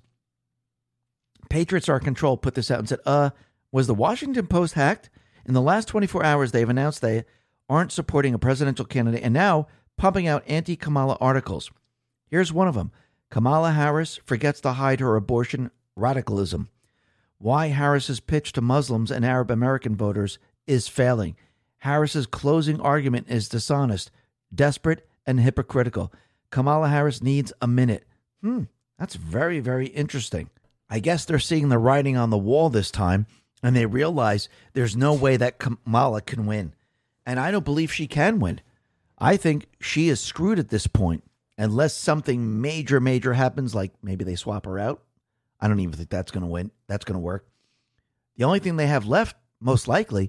Patriots Are Control put this out and said, was the Washington Post hacked? In the last 24 hours, they've announced they aren't supporting a presidential candidate and now pumping out anti-Kamala articles. Here's one of them. Kamala Harris forgets to hide her abortion radicalism. Why Harris's pitch to Muslims and Arab American voters is failing. Harris's closing argument is dishonest, desperate, and hypocritical. Kamala Harris needs a minute. That's very, very interesting. I guess they're seeing the writing on the wall this time, and they realize there's no way that Kamala can win. And I don't believe she can win. I think she is screwed at this point, unless something major, major happens, like maybe they swap her out. I don't even think that's going to win. That's going to work. The only thing they have left, most likely,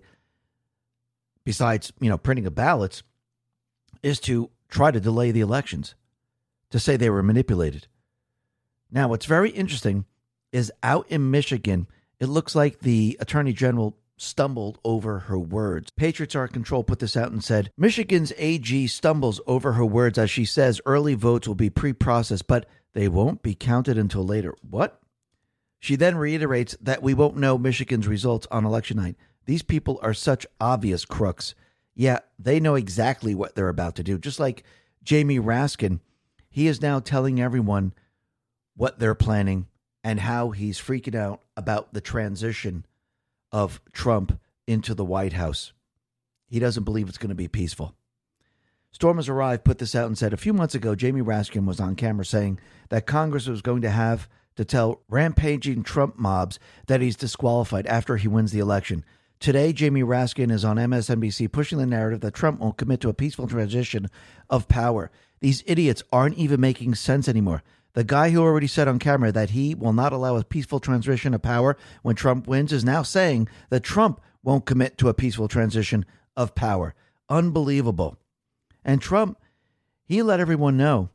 besides, printing of ballots, is to try to delay the elections, to say they were manipulated. Now, what's very interesting is out in Michigan, it looks like the Attorney General stumbled over her words. Patriots Are in Control put this out and said, Michigan's AG stumbles over her words as she says early votes will be pre-processed, but they won't be counted until later. What? She then reiterates that we won't know Michigan's results on election night. These people are such obvious crooks. Yeah, they know exactly what they're about to do. Just like Jamie Raskin, he is now telling everyone what they're planning and how he's freaking out about the transition of Trump into the White House. He doesn't believe it's going to be peaceful. Storm Has Arrived put this out and said, a few months ago, Jamie Raskin was on camera saying that Congress was going to have to tell rampaging Trump mobs that he's disqualified after he wins the election. Today, Jamie Raskin is on MSNBC pushing the narrative that Trump won't commit to a peaceful transition of power. These idiots aren't even making sense anymore. The guy who already said on camera that he will not allow a peaceful transition of power when Trump wins is now saying that Trump won't commit to a peaceful transition of power. Unbelievable. And Trump, he let everyone know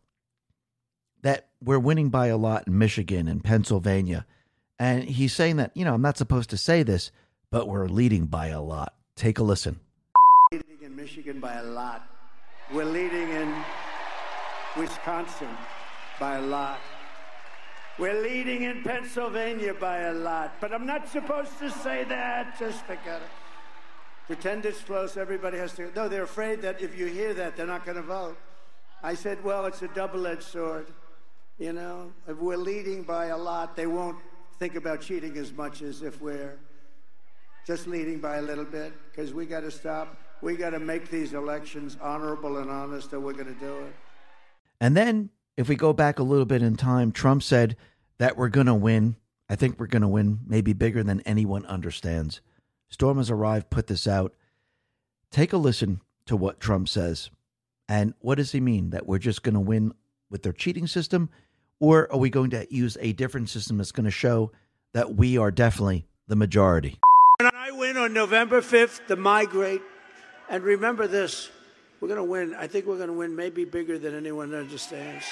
that we're winning by a lot in Michigan and Pennsylvania. And he's saying that, I'm not supposed to say this, but we're leading by a lot. Take a listen. Leading in Michigan by a lot. We're leading in Wisconsin by a lot. We're leading in Pennsylvania by a lot, but I'm not supposed to say that. Just forget it. Pretend it's close. Everybody has to. No, they're afraid that if you hear that, they're not going to vote. I said, well, it's a double-edged sword. You know, if we're leading by a lot, they won't think about cheating as much as if we're just leading by a little bit, because we got to stop. We got to make these elections honorable and honest, or we're going to do it. And then, if we go back a little bit in time, Trump said that we're going to win. I think we're going to win, maybe bigger than anyone understands. Storm Has Arrived put this out. Take a listen to what Trump says. And what does he mean? That we're just going to win with their cheating system? Or are we going to use a different system that's going to show that we are definitely the majority? When I win on November 5th to migrate, and remember this, we're going to win. I think we're going to win maybe bigger than anyone understands.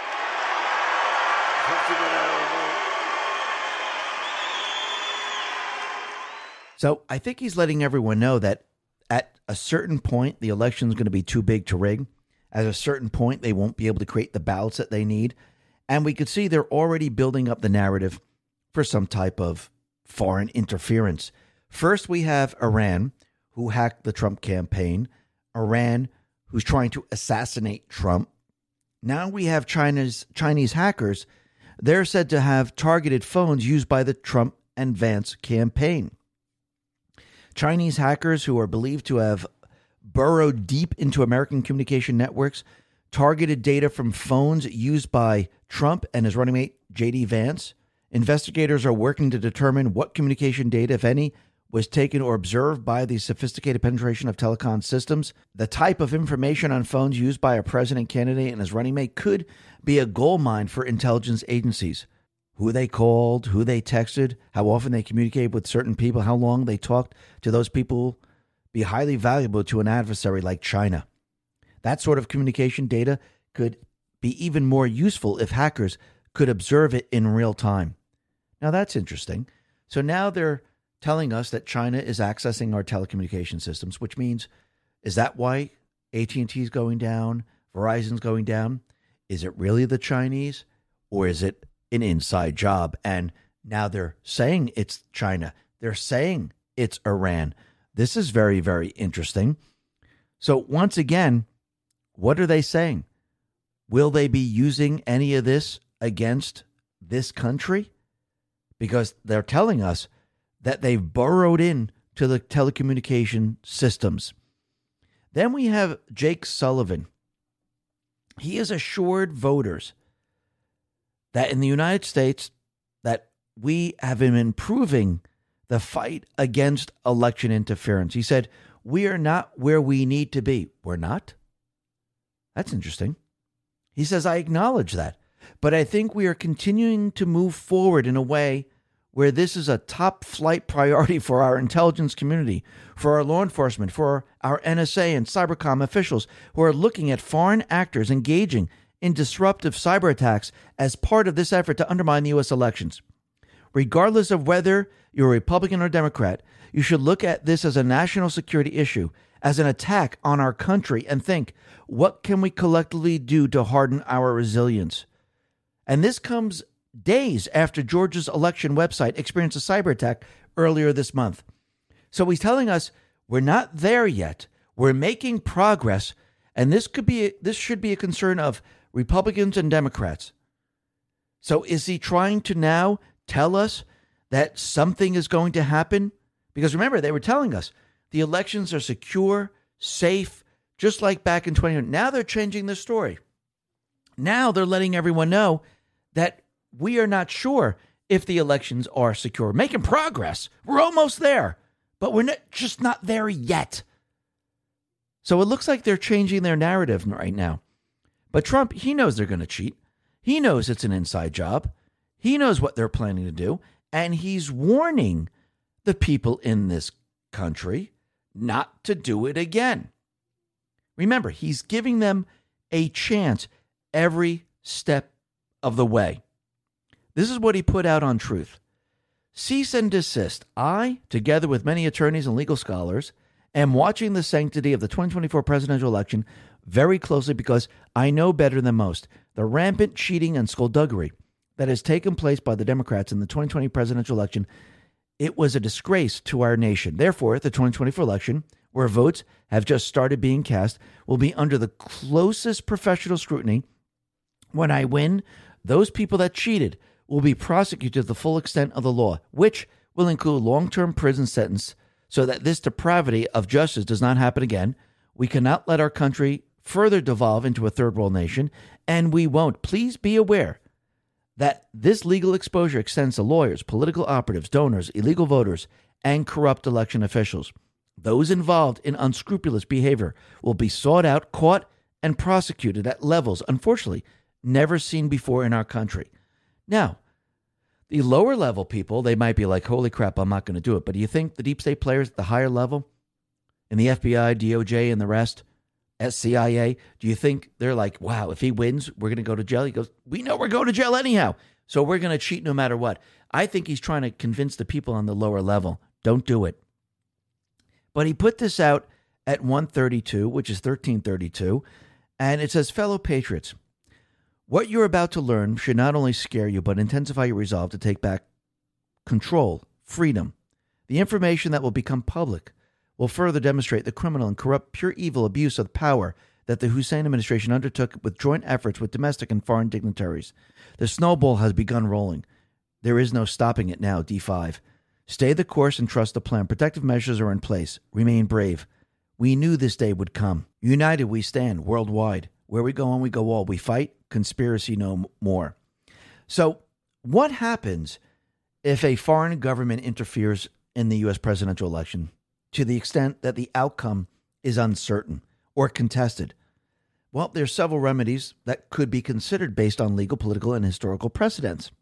So I think he's letting everyone know that at a certain point, the election is going to be too big to rig. At a certain point, they won't be able to create the ballots that they need. And we could see they're already building up the narrative for some type of foreign interference. First, we have Iran, who hacked the Trump campaign. Iran, who's trying to assassinate Trump. Now we have Chinese hackers. They're said to have targeted phones used by the Trump and Vance campaign. Chinese hackers who are believed to have burrowed deep into American communication networks, targeted data from phones used by Trump and his running mate, J.D. Vance. Investigators are working to determine what communication data, if any, was taken or observed by the sophisticated penetration of telecom systems. The type of information on phones used by a president candidate and his running mate could be a goldmine for intelligence agencies. Who they called, who they texted, how often they communicated with certain people, how long they talked to those people be highly valuable to an adversary like China. That sort of communication data could be even more useful if hackers could observe it in real time. Now that's interesting. So now they're telling us that China is accessing our telecommunication systems, which means, is that why AT&T is going down, Verizon's going down? Is it really the Chinese, or is it an inside job? And now they're saying it's China. They're saying it's Iran. This is very, very interesting. So once again, what are they saying? Will they be using any of this against this country? Because they're telling us that they've burrowed in to the telecommunication systems. Then we have Jake Sullivan. He has assured voters that in the United States, that we have been improving the fight against election interference. He said, we are not where we need to be. We're not? That's interesting. He says, I acknowledge that, but I think we are continuing to move forward in a way where this is a top flight priority for our intelligence community, for our law enforcement, for our NSA and cybercom officials who are looking at foreign actors engaging in disruptive cyber attacks as part of this effort to undermine the U.S. elections. Regardless of whether you're a Republican or Democrat, you should look at this as a national security issue, as an attack on our country, and think, what can we collectively do to harden our resilience? And this comes days after Georgia's election website experienced a cyber attack earlier this month. So he's telling us we're not there yet. We're making progress, and this should be a concern of Republicans and Democrats. So is he trying to now tell us that something is going to happen? Because remember, they were telling us the elections are secure, safe, just like back in 2020. Now they're changing the story. Now they're letting everyone know that we are not sure if the elections are secure. We're making progress. We're almost there, but we're just not there yet. So it looks like they're changing their narrative right now. But Trump, he knows they're going to cheat. He knows it's an inside job. He knows what they're planning to do. And he's warning the people in this country not to do it again. Remember, he's giving them a chance every step of the way. This is what he put out on Truth. Cease and desist. I, together with many attorneys and legal scholars, am watching the sanctity of the 2024 presidential election very closely because I know better than most the rampant cheating and skullduggery that has taken place by the Democrats in the 2020 presidential election, it was a disgrace to our nation. Therefore, the 2024 election, where votes have just started being cast, will be under the closest professional scrutiny. When I win, those people that cheated will be prosecuted to the full extent of the law, which will include long-term prison sentence, so that this depravity of justice does not happen again. We cannot let our country further devolve into a third world nation, and we won't. Please be aware that this legal exposure extends to lawyers, political operatives, donors, illegal voters, and corrupt election officials. Those involved in unscrupulous behavior will be sought out, caught, and prosecuted at levels, unfortunately, never seen before in our country. Now, the lower level people, they might be like, holy crap, I'm not going to do it. But do you think the deep state players at the higher level, in the FBI, DOJ, and the rest, CIA, do you think they're like, wow, if he wins, we're going to go to jail? He goes, we know we're going to jail anyhow, so we're going to cheat no matter what. I think he's trying to convince the people on the lower level, don't do it. But he put this out at 1:32, which is 13:32, and it says, fellow patriots, what you're about to learn should not only scare you, but intensify your resolve to take back control, freedom. The information that will become public will further demonstrate the criminal and corrupt, pure evil abuse of power that the Hussein administration undertook with joint efforts with domestic and foreign dignitaries. The snowball has begun rolling. There is no stopping it now, D5. Stay the course and trust the plan. Protective measures are in place. Remain brave. We knew this day would come. United we stand, worldwide. Where we go on, we go all. We fight, conspiracy no more. So what happens if a foreign government interferes in the U.S. presidential election to the extent that the outcome is uncertain or contested? Well, there's several remedies that could be considered based on legal, political, and historical precedents.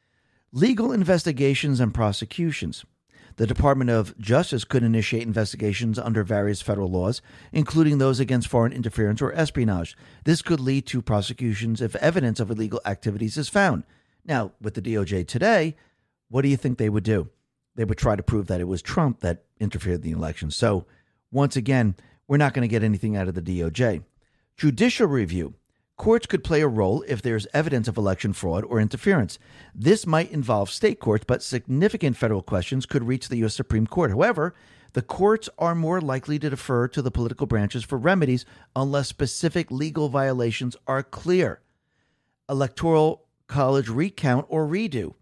Legal investigations and prosecutions. The Department of Justice could initiate investigations under various federal laws, including those against foreign interference or espionage. This could lead to prosecutions if evidence of illegal activities is found. Now, with the DOJ today, what do you think they would do? They would try to prove that it was Trump that interfered in the election. So, once again, we're not going to get anything out of the DOJ. Judicial review. Courts could play a role if there's evidence of election fraud or interference. This might involve state courts, but significant federal questions could reach the U.S. Supreme Court. However, the courts are more likely to defer to the political branches for remedies unless specific legal violations are clear. Electoral College recount or redo.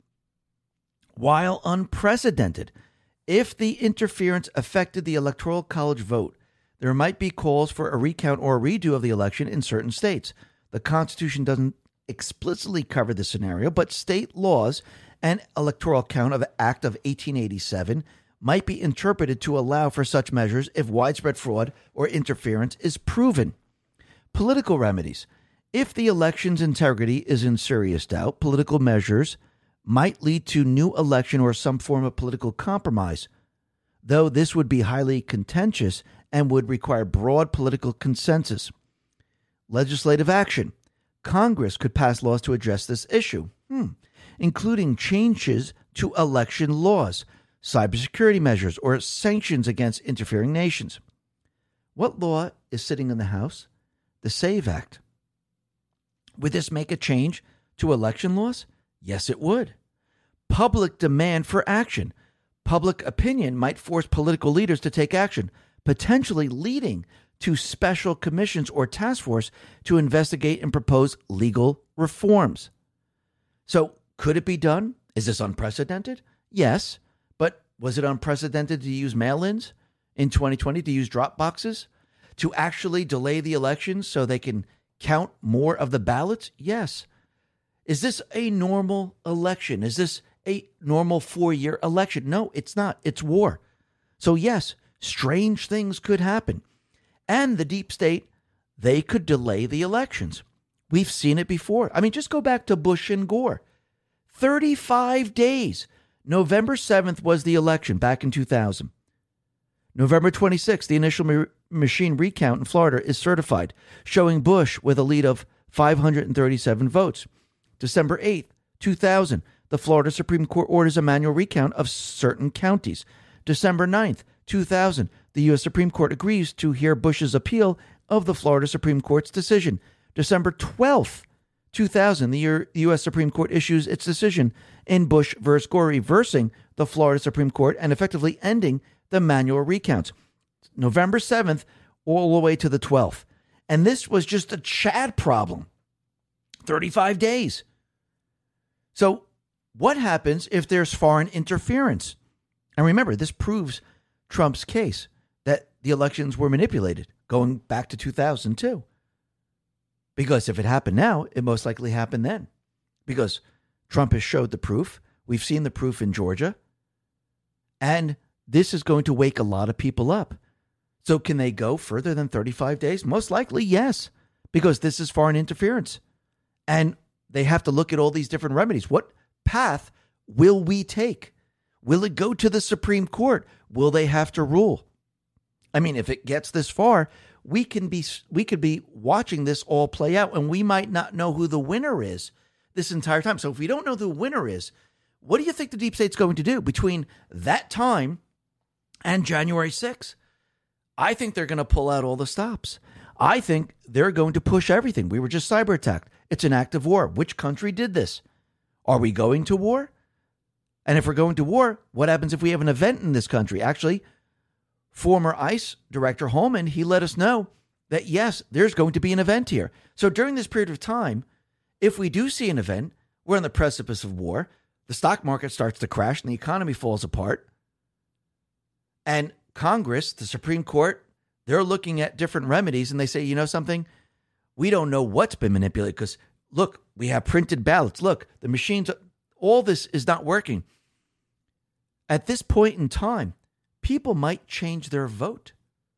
While unprecedented, if the interference affected the Electoral College vote, there might be calls for a recount or a redo of the election in certain states. The Constitution doesn't explicitly cover this scenario, but state laws and Electoral Count of Act of 1887 might be interpreted to allow for such measures if widespread fraud or interference is proven. Political remedies. If the election's integrity is in serious doubt, political measures might lead to new election or some form of political compromise, though this would be highly contentious and would require broad political consensus. Legislative action. Congress could pass laws to address this issue, including changes to election laws, cybersecurity measures, or sanctions against interfering nations. What law is sitting in the House? The SAVE Act. Would this make a change to election laws? Yes, it would. Public demand for action. Public opinion might force political leaders to take action, potentially leading to special commissions or task force to investigate and propose legal reforms. So, could it be done? Is this unprecedented? Yes. But was it unprecedented to use mail-ins in 2020, to use drop boxes, to actually delay the elections so they can count more of the ballots? Yes. Is this a normal election? Is this a normal 4-year election? No, it's not. It's war. So yes, strange things could happen. And the deep state, they could delay the elections. We've seen it before. I mean, just go back to Bush and Gore. 35 days. November 7th was the election back in 2000. November 26th, the initial machine recount in Florida is certified, showing Bush with a lead of 537 votes. December 8th, 2000, the Florida Supreme Court orders a manual recount of certain counties. December 9th, 2000, the U.S. Supreme Court agrees to hear Bush's appeal of the Florida Supreme Court's decision. December 12th, 2000, the year the U.S. Supreme Court issues its decision in Bush versus Gore, reversing the Florida Supreme Court and effectively ending the manual recounts. November 7th, all the way to the 12th. And this was just a Chad problem. 35 days. So what happens if there's foreign interference? And remember, this proves Trump's case that the elections were manipulated going back to 2002. Because if it happened now, it most likely happened then. Because Trump has showed the proof. We've seen the proof in Georgia. And this is going to wake a lot of people up. So can they go further than 35 days? Most likely, yes. Because this is foreign interference. And they have to look at all these different remedies. What path will we take? Will it go to the Supreme Court? Will they have to rule? I mean, if it gets this far, we could be watching this all play out, and we might not know who the winner is this entire time. So if we don't know who the winner is, what do you think the deep state's going to do between that time and January 6th? I think they're going to pull out all the stops. I think they're going to push everything. We were just cyber attacked. It's an act of war. Which country did this? Are we going to war? And if we're going to war, what happens if we have an event in this country? Actually, former ICE Director Holman, he let us know that, yes, there's going to be an event here. So during this period of time, if we do see an event, we're on the precipice of war, the stock market starts to crash and the economy falls apart. And Congress, the Supreme Court, they're looking at different remedies and they say, you know something? We don't know what's been manipulated because, look, we have printed ballots. Look, the machines, all this is not working. At this point in time, people might change their vote.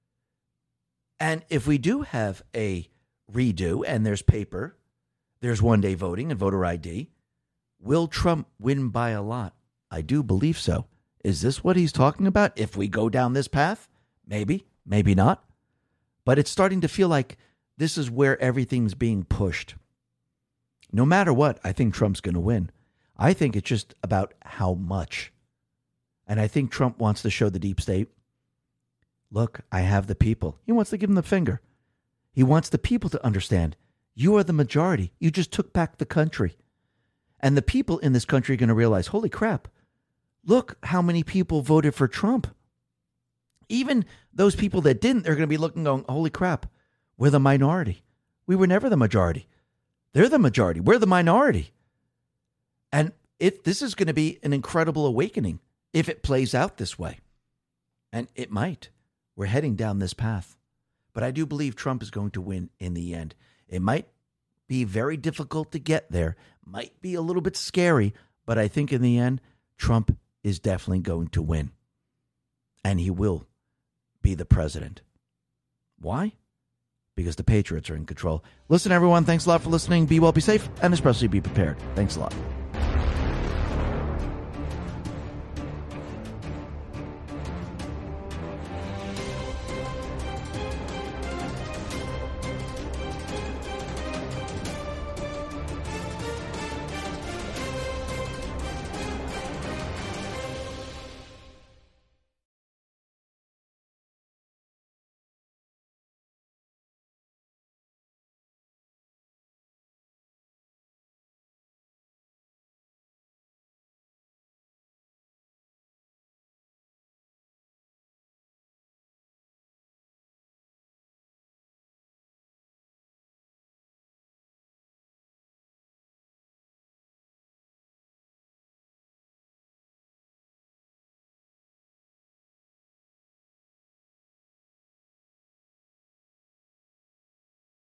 And if we do have a redo and there's paper, there's one-day voting and voter ID, will Trump win by a lot? I do believe so. Is this what he's talking about? If we go down this path? Maybe, maybe not. But it's starting to feel like this is where everything's being pushed. No matter what, I think Trump's going to win. I think it's just about how much. And I think Trump wants to show the deep state, look, I have the people. He wants to give them the finger. He wants the people to understand, you are the majority. You just took back the country. And the people in this country are going to realize, holy crap, look how many people voted for Trump. Even those people that didn't, they're going to be looking going, holy crap, we're the minority. We were never the majority. They're the majority. We're the minority. And this is going to be an incredible awakening if it plays out this way. And it might. We're heading down this path. But I do believe Trump is going to win in the end. It might be very difficult to get there, might be a little bit scary, but I think in the end, Trump is definitely going to win. And he will be the president. Why? Because the Patriots are in control. Listen, everyone, thanks a lot for listening. Be well, be safe, and especially be prepared. Thanks a lot.